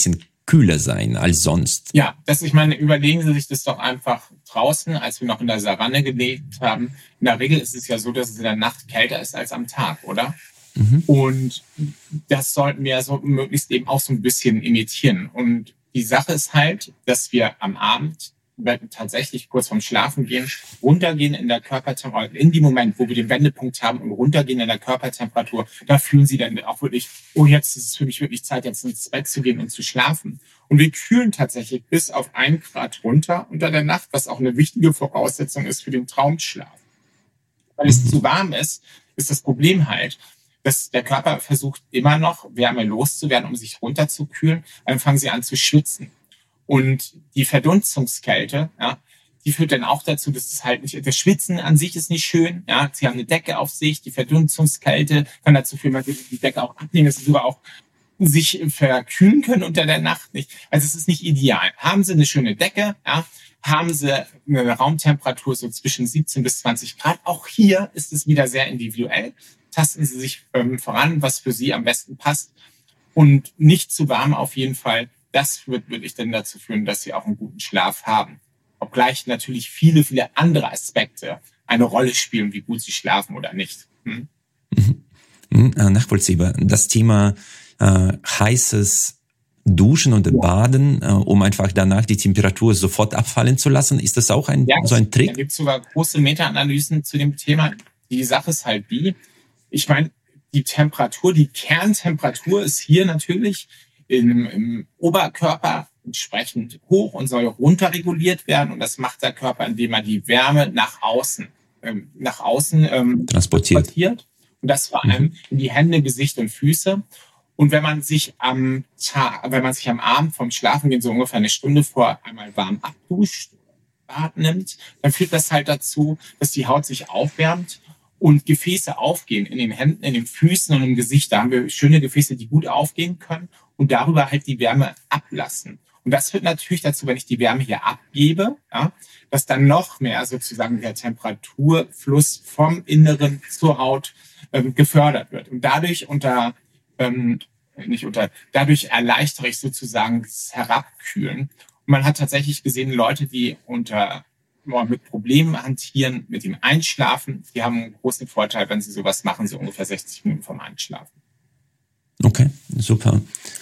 kühler sein als sonst. Ja, das, ich meine, überlegen Sie sich das doch einfach draußen, als wir noch in der Savanne gelebt haben. In der Regel ist es ja so, dass es in der Nacht kälter ist als am Tag, oder? Mhm. Und das sollten wir so möglichst eben auch so ein bisschen imitieren. Und die Sache ist halt, dass wir am Abend tatsächlich kurz vorm Schlafen gehen, runtergehen in der Körpertemperatur, in dem Moment, wo wir den Wendepunkt haben und runtergehen in der Körpertemperatur, da fühlen Sie dann auch wirklich, oh, jetzt ist es für mich wirklich Zeit, jetzt ins Bett zu gehen und zu schlafen. Und wir kühlen tatsächlich bis auf ein Grad runter unter der Nacht, was auch eine wichtige Voraussetzung ist für den Traumschlaf. Weil es zu warm ist, ist das Problem halt, dass der Körper versucht immer noch Wärme loszuwerden, um sich runterzukühlen. Dann fangen Sie an zu schwitzen. Und die Verdunstungskälte, ja, die führt dann auch dazu, dass es halt nicht, das Schwitzen an sich ist nicht schön, ja, Sie haben eine Decke auf sich, die Verdunstungskälte kann dazu führen, dass Sie die Decke auch abnehmen, dass Sie sogar auch sich verkühlen können unter der Nacht nicht. Also es ist nicht ideal. Haben Sie eine schöne Decke, ja, haben Sie eine Raumtemperatur so zwischen siebzehn bis zwanzig Grad. Auch hier ist es wieder sehr individuell. Tasten Sie sich ähm, voran, was für Sie am besten passt. Und nicht zu warm auf jeden Fall. Das wird wirklich dann dazu führen, dass Sie auch einen guten Schlaf haben. Obgleich natürlich viele, viele andere Aspekte eine Rolle spielen, wie gut Sie schlafen oder nicht. Hm? Mhm. Mhm, nachvollziehbar. Das Thema äh, heißes Duschen und Baden, äh, um einfach danach die Temperatur sofort abfallen zu lassen, ist das auch ein, ja, so ein Trick? Da gibt es sogar große Meta-Analysen zu dem Thema. Die Sache ist halt die, ich meine, die Temperatur, die Kerntemperatur ist hier natürlich im, im Oberkörper entsprechend hoch und soll runterreguliert werden. Und das macht der Körper, indem er die Wärme nach außen, ähm, nach außen ähm, transportiert. transportiert. Und das vor allem mhm. in die Hände, Gesicht und Füße. Und wenn man sich am Tag, wenn man sich am Abend vom Schlafengehen so ungefähr eine Stunde vor einmal warm abduscht, Bad nimmt, dann führt das halt dazu, dass die Haut sich aufwärmt und Gefäße aufgehen in den Händen, in den Füßen und im Gesicht. Da haben wir schöne Gefäße, die gut aufgehen können und darüber halt die Wärme ablassen. Und das führt natürlich dazu, wenn ich die Wärme hier abgebe, ja, dass dann noch mehr sozusagen der Temperaturfluss vom Inneren zur Haut ähm, gefördert wird. Und dadurch unter, ähm, nicht unter, dadurch erleichtere ich sozusagen das Herabkühlen. Und man hat tatsächlich gesehen, Leute, die unter mit Problemen hantieren, mit dem Einschlafen, die haben einen großen Vorteil, wenn sie sowas machen, so ungefähr sechzig Minuten vom Einschlafen. Okay, super.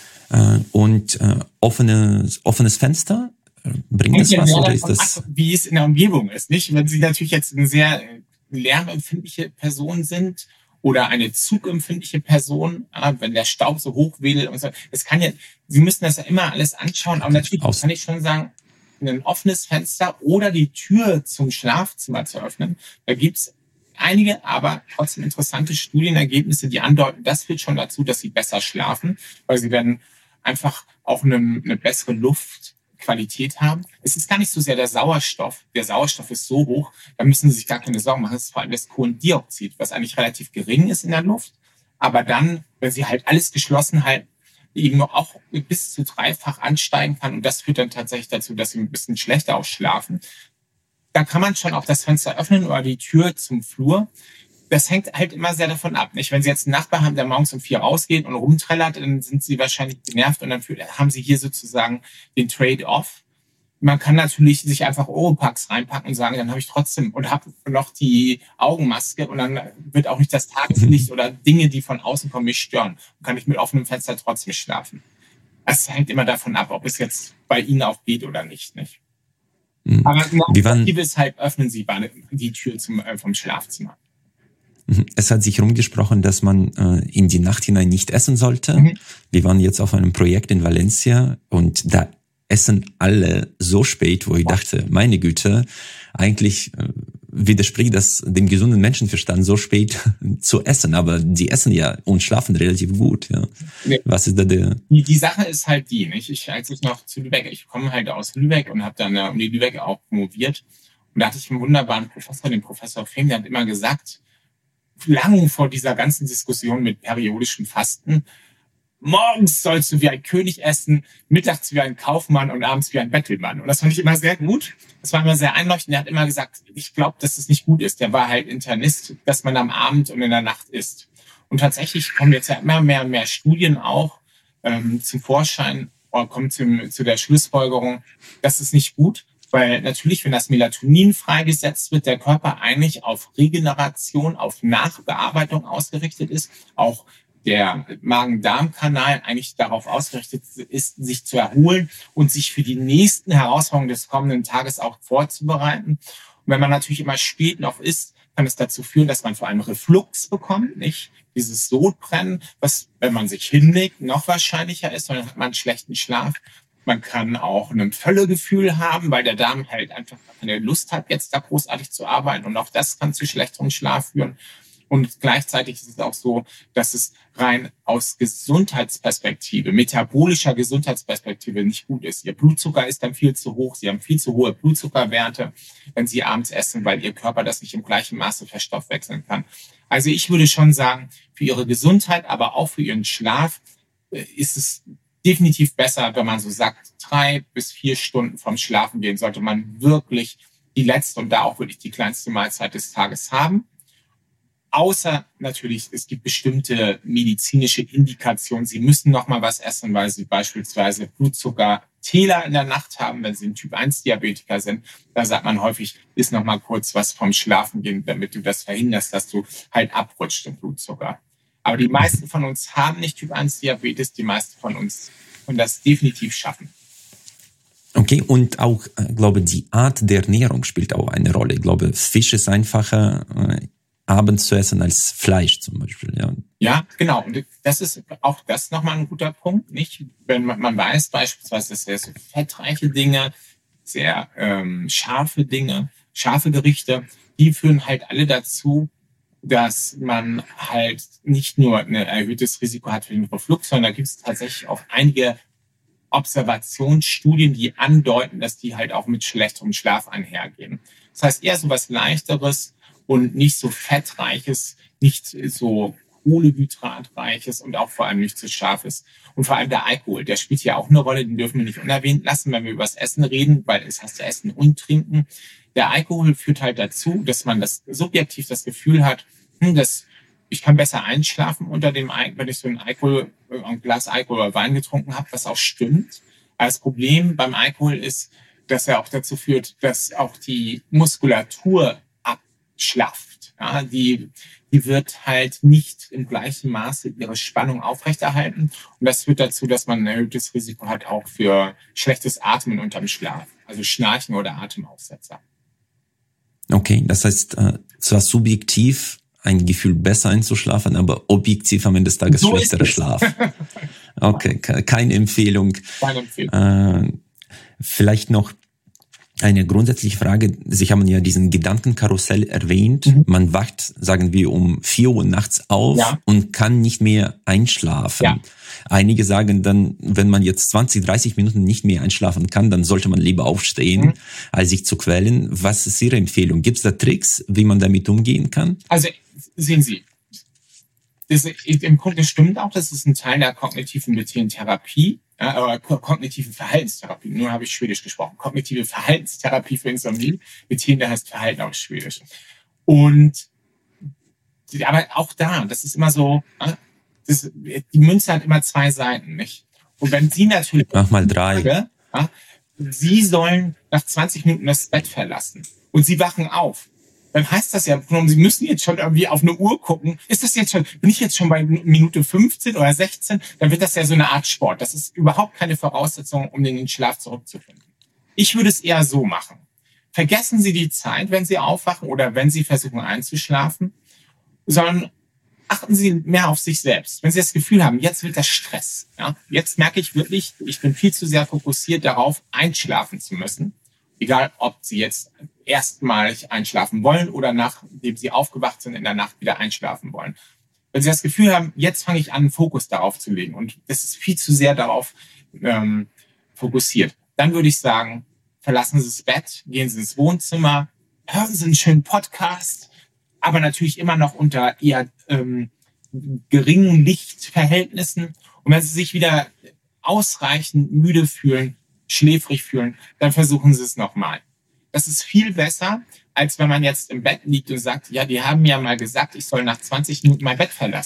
Und äh, offenes, offenes Fenster, bringt das was oder ist das? Ab, wie es in der Umgebung ist, nicht? Wenn Sie natürlich jetzt eine sehr lärmempfindliche Person sind oder eine zugempfindliche Person, äh, wenn der Staub so hoch wedelt und so, das kann ja, Sie müssen das ja immer alles anschauen, aber natürlich Aus. kann ich schon sagen, ein offenes Fenster oder die Tür zum Schlafzimmer zu öffnen. Da gibt's einige, aber trotzdem interessante Studienergebnisse, die andeuten, das führt schon dazu, dass sie besser schlafen, weil sie dann einfach auch eine, eine bessere Luftqualität haben. Es ist gar nicht so sehr der Sauerstoff. Der Sauerstoff ist so hoch, da müssen Sie sich gar keine Sorgen machen. Es ist vor allem das Kohlendioxid, was eigentlich relativ gering ist in der Luft. Aber dann, wenn Sie halt alles geschlossen halten, eben auch bis zu dreifach ansteigen kann. Und das führt dann tatsächlich dazu, dass sie ein bisschen schlechter auch schlafen. Da kann man schon auch das Fenster öffnen oder die Tür zum Flur. Das hängt halt immer sehr davon ab. Nicht? Wenn Sie jetzt einen Nachbar haben, der morgens um vier rausgeht und rumträllert, dann sind Sie wahrscheinlich genervt und dann haben Sie hier sozusagen den Trade-off. Man kann natürlich sich einfach Oropax reinpacken und sagen, dann habe ich trotzdem und habe noch die Augenmaske und dann wird auch nicht das Tageslicht oder Dinge, die von außen kommen, mich stören. Und kann ich mit offenem Fenster trotzdem schlafen. Es hängt immer davon ab, ob es jetzt bei Ihnen auch geht oder nicht. nicht? Mhm. Aber die ist halt, öffnen Sie die Tür zum, äh, vom Schlafzimmer. Es hat sich rumgesprochen, dass man äh, in die Nacht hinein nicht essen sollte. Mhm. Wir waren jetzt auf einem Projekt in Valencia und da essen alle so spät, wo ich dachte, meine Güte, eigentlich äh, widerspricht das dem gesunden Menschenverstand, so spät zu essen. Aber die essen ja und schlafen relativ gut. Ja. Nee. Was ist da der... Die, die Sache ist halt die, nicht? Ich, als ich noch zu Lübeck, ich komme halt aus Lübeck und habe dann um die Lübeck auch promoviert. Und da hatte ich einen wunderbaren Professor, den Professor Fehm, der hat immer gesagt, lang vor dieser ganzen Diskussion mit periodischem Fasten, morgens sollst du wie ein König essen, mittags wie ein Kaufmann und abends wie ein Bettelmann. Und das fand ich immer sehr gut. Das war immer sehr einleuchtend. Er hat immer gesagt, ich glaube, dass es nicht gut ist. Der war halt Internist, dass man am Abend und in der Nacht isst. Und tatsächlich kommen jetzt ja immer mehr und mehr Studien auch ähm, zum Vorschein. kommen zu, zu der Schlussfolgerung, das ist nicht gut, weil natürlich, wenn das Melatonin freigesetzt wird, der Körper eigentlich auf Regeneration, auf Nachbearbeitung ausgerichtet ist, auch der Magen-Darm-Kanal eigentlich darauf ausgerichtet ist, sich zu erholen und sich für die nächsten Herausforderungen des kommenden Tages auch vorzubereiten. Und wenn man natürlich immer spät noch isst, kann es dazu führen, dass man vor allem Reflux bekommt, nicht? Dieses Sodbrennen, was, wenn man sich hinlegt, noch wahrscheinlicher ist, dann hat man einen schlechten Schlaf. Man kann auch ein Völlegefühl haben, weil der Darm halt einfach keine Lust hat, jetzt da großartig zu arbeiten. Und auch das kann zu schlechterem Schlaf führen. Und gleichzeitig ist es auch so, dass es rein aus Gesundheitsperspektive, metabolischer Gesundheitsperspektive nicht gut ist. Ihr Blutzucker ist dann viel zu hoch. Sie haben viel zu hohe Blutzuckerwerte, wenn Sie abends essen, weil Ihr Körper das nicht im gleichen Maße verstoffwechseln kann. Also ich würde schon sagen, für Ihre Gesundheit, aber auch für Ihren Schlaf ist es definitiv besser, wenn man so sagt, drei bis vier Stunden vorm Schlafen gehen, sollte man wirklich die letzte und da auch wirklich die kleinste Mahlzeit des Tages haben. Außer natürlich, es gibt bestimmte medizinische Indikationen. Sie müssen noch mal was essen, weil Sie beispielsweise Blutzuckertäler in der Nacht haben, wenn Sie ein Typ eins Diabetiker sind. Da sagt man häufig, ist noch mal kurz was vom Schlafen gehen, damit du das verhinderst, dass du halt abrutscht im Blutzucker. Aber die meisten von uns haben nicht Typ eins Diabetes. Die meisten von uns können das definitiv schaffen. Okay, und auch, ich glaube, die Art der Ernährung spielt auch eine Rolle. Ich glaube, Fisch ist einfacher äh, abends zu essen als Fleisch zum Beispiel. Ja, ja, genau. Und das ist auch das nochmal ein guter Punkt, nicht? Wenn man, man weiß beispielsweise, dass sehr so fettreiche Dinge, sehr ähm, scharfe Dinge, scharfe Gerichte, die führen halt alle dazu, dass man halt nicht nur ein erhöhtes Risiko hat für den Reflux, sondern da gibt es tatsächlich auch einige Observationsstudien, die andeuten, dass die halt auch mit schlechterem Schlaf einhergehen. Das heißt eher so was Leichteres und nicht so fettreiches, nicht so Kohlehydratreiches und auch vor allem nicht so scharfes. Und vor allem der Alkohol, der spielt ja auch eine Rolle, den dürfen wir nicht unerwähnt lassen, wenn wir über das Essen reden, weil es heißt ja Essen und Trinken. Der Alkohol führt halt dazu, dass man das subjektiv das Gefühl hat, hm, dass ich kann besser einschlafen unter dem, wenn ich so ein Alkohol, ein Glas Alkohol oder Wein getrunken habe, was auch stimmt. Aber das Problem beim Alkohol ist, dass er auch dazu führt, dass auch die Muskulatur abschlafft. Ja, die, die wird halt nicht im gleichen Maße ihre Spannung aufrechterhalten. Und das führt dazu, dass man ein erhöhtes Risiko hat, auch für schlechtes Atmen unterm Schlaf. Also Schnarchen oder Atemaussetzer. Okay, das heißt, zwar subjektiv ein Gefühl, besser einzuschlafen, aber objektiv am Ende des Tages so schlechterer Schlaf. Okay, keine Empfehlung. Keine Empfehlung. Äh, vielleicht noch eine grundsätzliche Frage. Sie haben ja diesen Gedankenkarussell erwähnt. Mhm. Man wacht, sagen wir, um vier Uhr nachts auf ja. und kann nicht mehr einschlafen. Ja. Einige sagen dann, wenn man jetzt zwanzig, dreißig Minuten nicht mehr einschlafen kann, dann sollte man lieber aufstehen, mhm. als sich zu quälen. Was ist Ihre Empfehlung? Gibt es da Tricks, wie man damit umgehen kann? Also sehen Sie, das, im Grunde stimmt auch, das ist ein Teil der kognitiven Methodentherapie, äh, kognitive Verhaltenstherapie. Nur habe ich Schwedisch gesprochen. Kognitive Verhaltenstherapie für Insomnie. Methode heißt Verhalten auf Schwedisch. Und aber auch da, das ist immer so, das, die Münze hat immer zwei Seiten, nicht? Und wenn Sie natürlich... Mach mal drei. Ja, Sie sollen nach zwanzig Minuten das Bett verlassen und Sie wachen auf. Dann heißt das ja, Sie müssen jetzt schon irgendwie auf eine Uhr gucken. Ist das jetzt schon, bin ich jetzt schon bei Minute fünfzehn oder sechzehn? Dann wird das ja so eine Art Sport. Das ist überhaupt keine Voraussetzung, um in den Schlaf zurückzufinden. Ich würde es eher so machen. Vergessen Sie die Zeit, wenn Sie aufwachen oder wenn Sie versuchen einzuschlafen, sondern achten Sie mehr auf sich selbst. Wenn Sie das Gefühl haben, jetzt wird das Stress. Ja? Jetzt merke ich wirklich, ich bin viel zu sehr fokussiert darauf, einschlafen zu müssen. Egal, ob Sie jetzt erstmalig einschlafen wollen oder nachdem Sie aufgewacht sind, in der Nacht wieder einschlafen wollen. Wenn Sie das Gefühl haben, jetzt fange ich an, einen Fokus darauf zu legen und das ist viel zu sehr darauf ähm, fokussiert, dann würde ich sagen, verlassen Sie das Bett, gehen Sie ins Wohnzimmer, hören Sie einen schönen Podcast, aber natürlich immer noch unter eher ähm, geringen Lichtverhältnissen. Und wenn Sie sich wieder ausreichend müde fühlen, schläfrig fühlen, dann versuchen Sie es nochmal. Das ist viel besser, als wenn man jetzt im Bett liegt und sagt, ja, die haben ja mal gesagt, ich soll nach zwanzig Minuten mein Bett verlassen.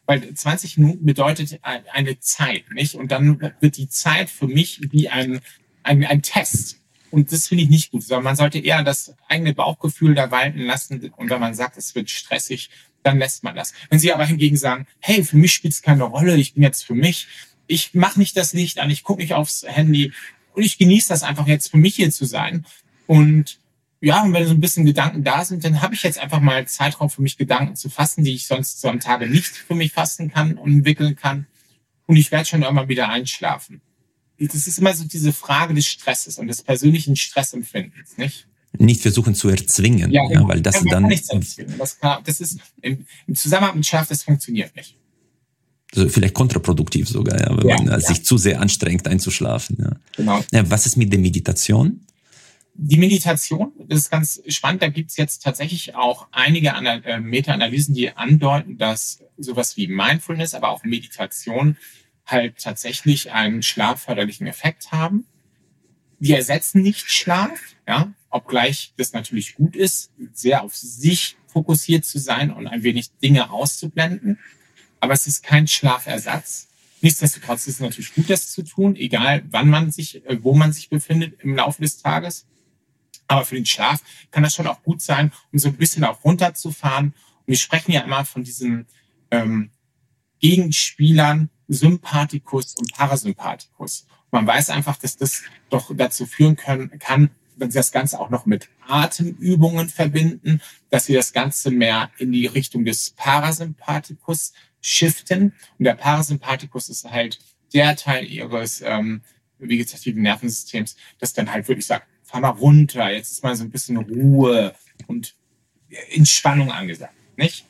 Weil zwanzig Minuten bedeutet eine Zeit, nicht? Und dann wird die Zeit für mich wie ein, ein, ein Test. Und das finde ich nicht gut, sondern man sollte eher das eigene Bauchgefühl da walten lassen. Und wenn man sagt, es wird stressig, dann lässt man das. Wenn Sie aber hingegen sagen, hey, für mich spielt es keine Rolle, ich bin jetzt für mich, ich mache nicht das Licht an, ich gucke nicht aufs Handy und ich genieße das einfach jetzt für mich hier zu sein. Und ja, und wenn so ein bisschen Gedanken da sind, dann habe ich jetzt einfach mal Zeitraum für mich, Gedanken zu fassen, die ich sonst so am Tage nicht für mich fassen kann und entwickeln kann. Und ich werde schon irgendwann wieder einschlafen. Das ist immer so diese Frage des Stresses und des persönlichen Stressempfindens, nicht? Nicht versuchen zu erzwingen, ja, genau. ja, weil das ja, man dann... kann nichts erzwingen. Das, kann, das ist im, im Zusammenhang mit Schlaf, das funktioniert nicht. Also vielleicht kontraproduktiv sogar, ja, wenn ja, man ja. sich zu sehr anstrengt, einzuschlafen. Ja. Genau. Ja, was ist mit der Meditation? Die Meditation, das ist ganz spannend, da gibt es jetzt tatsächlich auch einige äh, Meta-Analysen, die andeuten, dass sowas wie Mindfulness, aber auch Meditation halt tatsächlich einen schlafförderlichen Effekt haben. Die ersetzen nicht Schlaf, ja, obgleich das natürlich gut ist, sehr auf sich fokussiert zu sein und ein wenig Dinge auszublenden. Aber es ist kein Schlafersatz. Nichtsdestotrotz ist es natürlich gut, das zu tun, egal wann man sich, wo man sich befindet im Laufe des Tages. Aber für den Schlaf kann das schon auch gut sein, um so ein bisschen auch runterzufahren. Und wir sprechen ja immer von diesen ähm, Gegenspielern Sympathikus und Parasympathikus. Und man weiß einfach, dass das doch dazu führen können, kann, wenn Sie das Ganze auch noch mit Atemübungen verbinden, dass Sie das Ganze mehr in die Richtung des Parasympathikus shiften. Und der Parasympathikus ist halt der Teil Ihres ähm, vegetativen Nervensystems, das dann halt wirklich sagt, fahr mal runter, jetzt ist mal so ein bisschen Ruhe und Entspannung angesagt, nicht?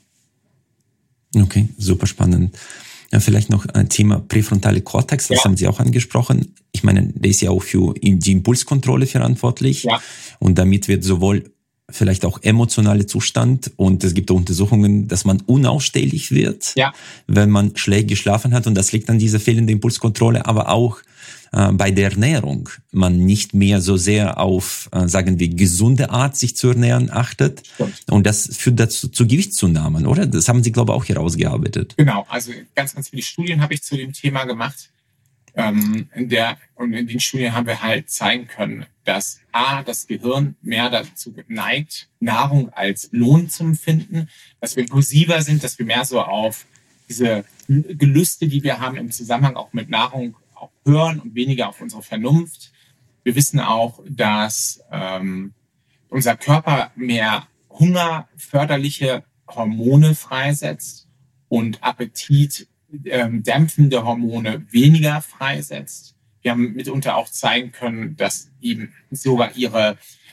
Okay, super spannend. Ja, vielleicht noch ein Thema präfrontale Kortex, das ja. haben Sie auch angesprochen. Ich meine, der ist ja auch für die Impulskontrolle verantwortlich. Ja. Und damit wird sowohl vielleicht auch emotionale Zustand und es gibt auch Untersuchungen, dass man unausstehlich wird, ja. wenn man schlecht geschlafen hat und das liegt an dieser fehlenden Impulskontrolle, aber auch äh, bei der Ernährung man nicht mehr so sehr auf, äh, sagen wir, gesunde Art sich zu ernähren achtet. Stimmt. Und das führt dazu zu Gewichtszunahmen, oder? Das haben Sie, glaube ich, auch herausgearbeitet. Genau, also ganz, ganz viele Studien habe ich zu dem Thema gemacht. Ähm, in der, und in den Studien haben wir halt zeigen können, dass A, das Gehirn mehr dazu neigt, Nahrung als Lohn zu empfinden, dass wir impulsiver sind, dass wir mehr so auf diese Gelüste, die wir haben im Zusammenhang auch mit Nahrung, auch hören und weniger auf unsere Vernunft. Wir wissen auch, dass ähm, unser Körper mehr hungerförderliche Hormone freisetzt und Appetit ähm, dämpfende Hormone weniger freisetzt. Wir haben mitunter auch zeigen können, dass eben sogar ihre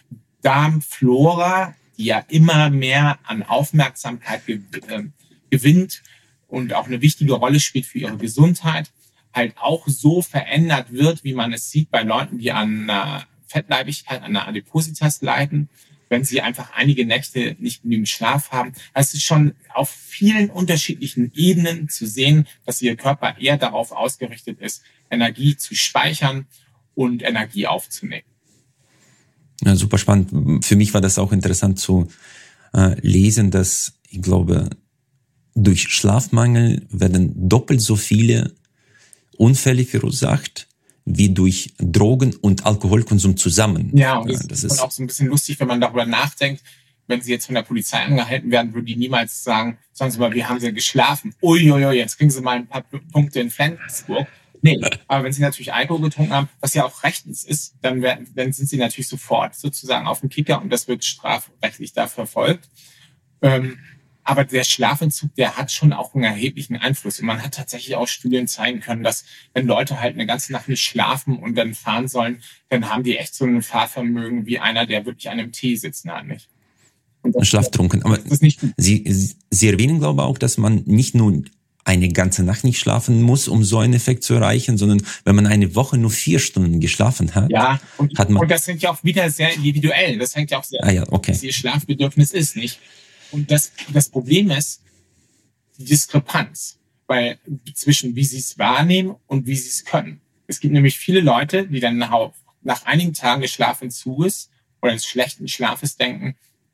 Darmflora, die ja immer mehr an Aufmerksamkeit ge- äh, gewinnt und auch eine wichtige Rolle spielt für ihre Gesundheit, halt auch so verändert wird, wie man es sieht bei Leuten, die an einer Fettleibigkeit, an einer Adipositas leiden, wenn sie einfach einige Nächte nicht genügend Schlaf haben. Es ist schon auf vielen unterschiedlichen Ebenen zu sehen, dass ihr Körper eher darauf ausgerichtet ist, Energie zu speichern und Energie aufzunehmen. Ja, super spannend. Für mich war das auch interessant zu äh, lesen, dass ich glaube, durch Schlafmangel werden doppelt so viele Unfälle verursacht wie durch Drogen- und Alkoholkonsum zusammen. Ja, und das, ja, das ist auch so ein bisschen lustig, wenn man darüber nachdenkt. Wenn Sie jetzt von der Polizei angehalten werden, würden die niemals sagen, sagen Sie mal, wie haben Sie geschlafen? Uiuiui, jetzt kriegen Sie mal ein paar Punkte in Flensburg. Nee, aber wenn Sie natürlich Alkohol getrunken haben, was ja auch rechtens ist, dann, werden, dann sind Sie natürlich sofort sozusagen auf dem Kicker und das wird strafrechtlich da verfolgt. Ähm, Aber der Schlafentzug, der hat schon auch einen erheblichen Einfluss. Und man hat tatsächlich auch Studien zeigen können, dass wenn Leute halt eine ganze Nacht nicht schlafen und dann fahren sollen, dann haben die echt so ein Fahrvermögen wie einer, der wirklich an einem Tee sitzen hat, nicht? Schlaftrunken. Aber das ist nicht Sie, Sie erwähnen, glaube ich, auch, dass man nicht nur eine ganze Nacht nicht schlafen muss, um so einen Effekt zu erreichen, sondern wenn man eine Woche nur vier Stunden geschlafen hat, ja, und, hat man... Und das hängt ja auch wieder sehr individuell. Das hängt ja auch sehr, ah, ja, okay. was Ihr Schlafbedürfnis ist, nicht? Und das, das Problem ist die Diskrepanz, weil zwischen wie sie es wahrnehmen und wie sie es können. Es gibt nämlich viele Leute, die dann nach, nach einigen Tagen des Schlafentzuges oder des schlechten Schlafes denken,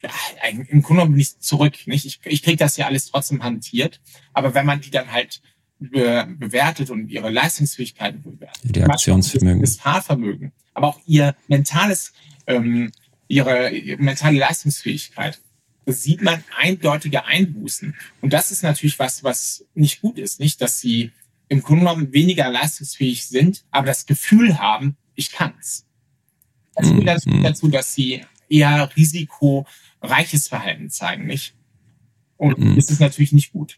ja, im Grunde genommen bin ich zurück. Nicht? Ich, ich kriege das ja alles trotzdem hantiert. Aber wenn man die dann halt be, bewertet und ihre Leistungsfähigkeiten bewertet, Reaktionsvermögen, das, das Fahrvermögen, aber auch ihr mentales, ähm, ihre, ihre mentale Leistungsfähigkeit, das sieht man eindeutige Einbußen. Und das ist natürlich was, was nicht gut ist, nicht, dass sie im Grunde genommen weniger leistungsfähig sind, aber das Gefühl haben, ich kann's. Das führt mm-hmm. dazu, dass sie eher risikoreiches Verhalten zeigen, nicht? Und mm-hmm. das ist natürlich nicht gut.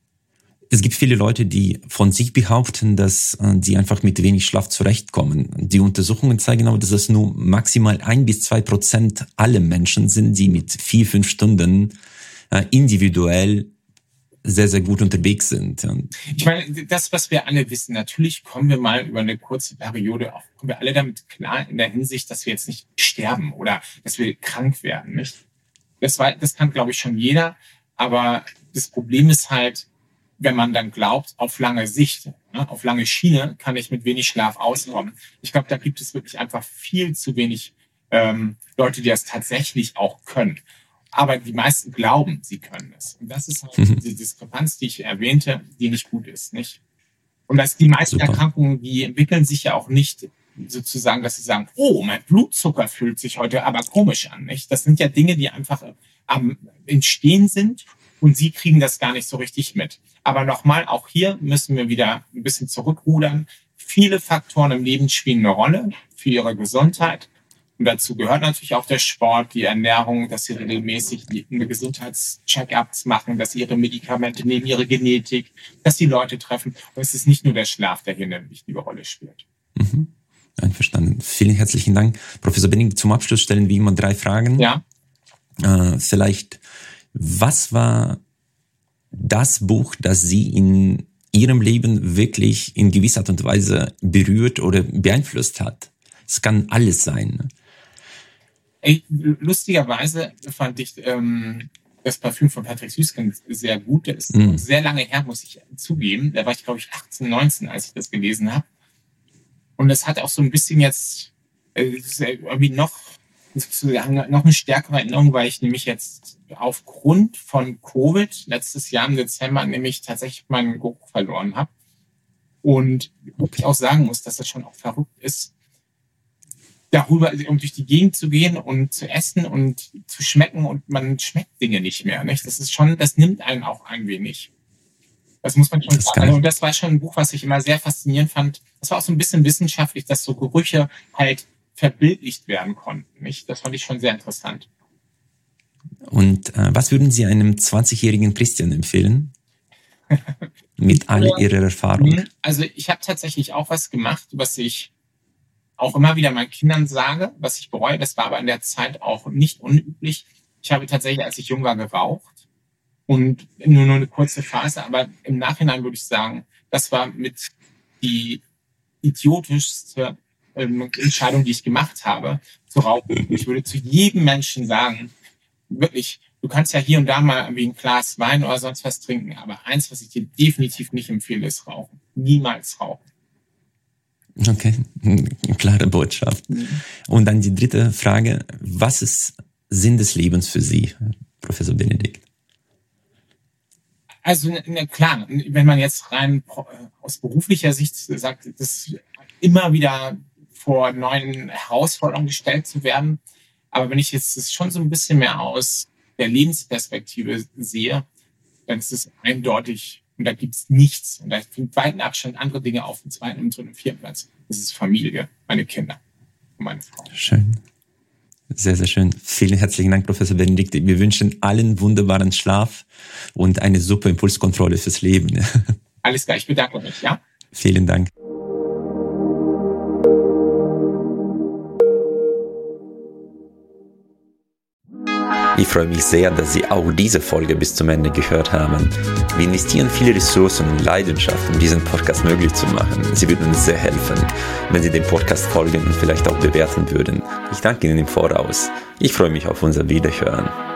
Es gibt viele Leute, die von sich behaupten, dass sie einfach mit wenig Schlaf zurechtkommen. Die Untersuchungen zeigen aber, dass es nur maximal ein bis zwei Prozent aller Menschen sind, die mit vier, fünf Stunden individuell sehr, sehr gut unterwegs sind. Ich meine, das, was wir alle wissen, natürlich kommen wir mal über eine kurze Periode auf, kommen wir alle damit klar in der Hinsicht, dass wir jetzt nicht sterben oder dass wir krank werden, nicht? Das war, das kann, glaube ich, schon jeder. Aber das Problem ist halt, wenn man dann glaubt, auf lange Sicht, ne, auf lange Schiene kann ich mit wenig Schlaf auskommen. Ich glaube, da gibt es wirklich einfach viel zu wenig ähm, Leute, die das tatsächlich auch können. Aber die meisten glauben, sie können es. Und das ist halt mhm. diese Diskrepanz, die ich erwähnte, die nicht gut ist, nicht? Und dass die meisten Super. Erkrankungen, die entwickeln sich ja auch nicht sozusagen, dass sie sagen, oh, mein Blutzucker fühlt sich heute aber komisch an, nicht? Das sind ja Dinge, die einfach am Entstehen sind und sie kriegen das gar nicht so richtig mit. Aber nochmal, auch hier müssen wir wieder ein bisschen zurückrudern. Viele Faktoren im Leben spielen eine Rolle für ihre Gesundheit. Und dazu gehört natürlich auch der Sport, die Ernährung, dass sie regelmäßig eine Gesundheitscheck-ups machen, dass sie ihre Medikamente nehmen, ihre Genetik, dass sie Leute treffen. Und es ist nicht nur der Schlaf, der hier eine wichtige Rolle spielt. Mhm. Einverstanden. Vielen herzlichen Dank. Professor Benedikt, zum Abschluss stellen wir immer drei Fragen. Ja. Äh, vielleicht, was war das Buch, das Sie in Ihrem Leben wirklich in gewisser Art und Weise berührt oder beeinflusst hat? Es kann alles sein. Ey, lustigerweise fand ich ähm, das Parfüm von Patrick Süskind sehr gut. Das ist mm. sehr lange her, muss ich zugeben. Da war ich, glaube ich, achtzehn, neunzehn, als ich das gelesen habe. Und es hat auch so ein bisschen jetzt äh, irgendwie noch, noch eine stärkere Erinnerung, weil ich nämlich jetzt aufgrund von Covid letztes Jahr im Dezember nämlich tatsächlich meinen Geruch verloren habe. Und okay. ich auch sagen muss, dass das schon auch verrückt ist, darüber, um durch die Gegend zu gehen und zu essen und zu schmecken und man schmeckt Dinge nicht mehr, nicht? Das ist schon, das nimmt einen auch ein wenig. Das muss man schon das sagen. Und das war schon ein Buch, was ich immer sehr faszinierend fand. Das war auch so ein bisschen wissenschaftlich, dass so Gerüche halt verbildlicht werden konnten, nicht? Das fand ich schon sehr interessant. Und äh, was würden Sie einem zwanzigjährigen Christian empfehlen? Mit all Ihrer Erfahrung. Also ich habe tatsächlich auch was gemacht, was ich auch immer wieder meinen Kindern sage, was ich bereue. Das war aber in der Zeit auch nicht unüblich. Ich habe tatsächlich, als ich jung war, geraucht. Und nur, nur eine kurze Phase. Aber im Nachhinein würde ich sagen, das war mit die idiotischste ähm, Entscheidung, die ich gemacht habe, zu rauchen. Ich würde zu jedem Menschen sagen, wirklich, du kannst ja hier und da mal irgendwie ein Glas Wein oder sonst was trinken. Aber eins, was ich dir definitiv nicht empfehle, ist Rauchen. Niemals rauchen. Okay, klare Botschaft. Mhm. Und dann die dritte Frage. Was ist Sinn des Lebens für Sie, Professor Benedikt? Also na klar, wenn man jetzt rein aus beruflicher Sicht sagt, das immer wieder vor neuen Herausforderungen gestellt zu werden. Aber wenn ich jetzt das schon so ein bisschen mehr aus der Lebensperspektive sehe, dann ist es eindeutig. Und da gibt's nichts. Und da findet weiten Abstand andere Dinge auf dem zweiten, im dritten und vierten Platz. Das ist Familie, meine Kinder und meine Frau. Schön. Sehr, sehr schön. Vielen herzlichen Dank, Professor Benedikt. Wir wünschen allen wunderbaren Schlaf und eine super Impulskontrolle fürs Leben. Alles klar, ich bedanke mich, ja? Vielen Dank. Ich freue mich sehr, dass Sie auch diese Folge bis zum Ende gehört haben. Wir investieren viele Ressourcen und Leidenschaft, um diesen Podcast möglich zu machen. Sie würden uns sehr helfen, wenn Sie dem Podcast folgen und vielleicht auch bewerten würden. Ich danke Ihnen im Voraus. Ich freue mich auf unser Wiederhören.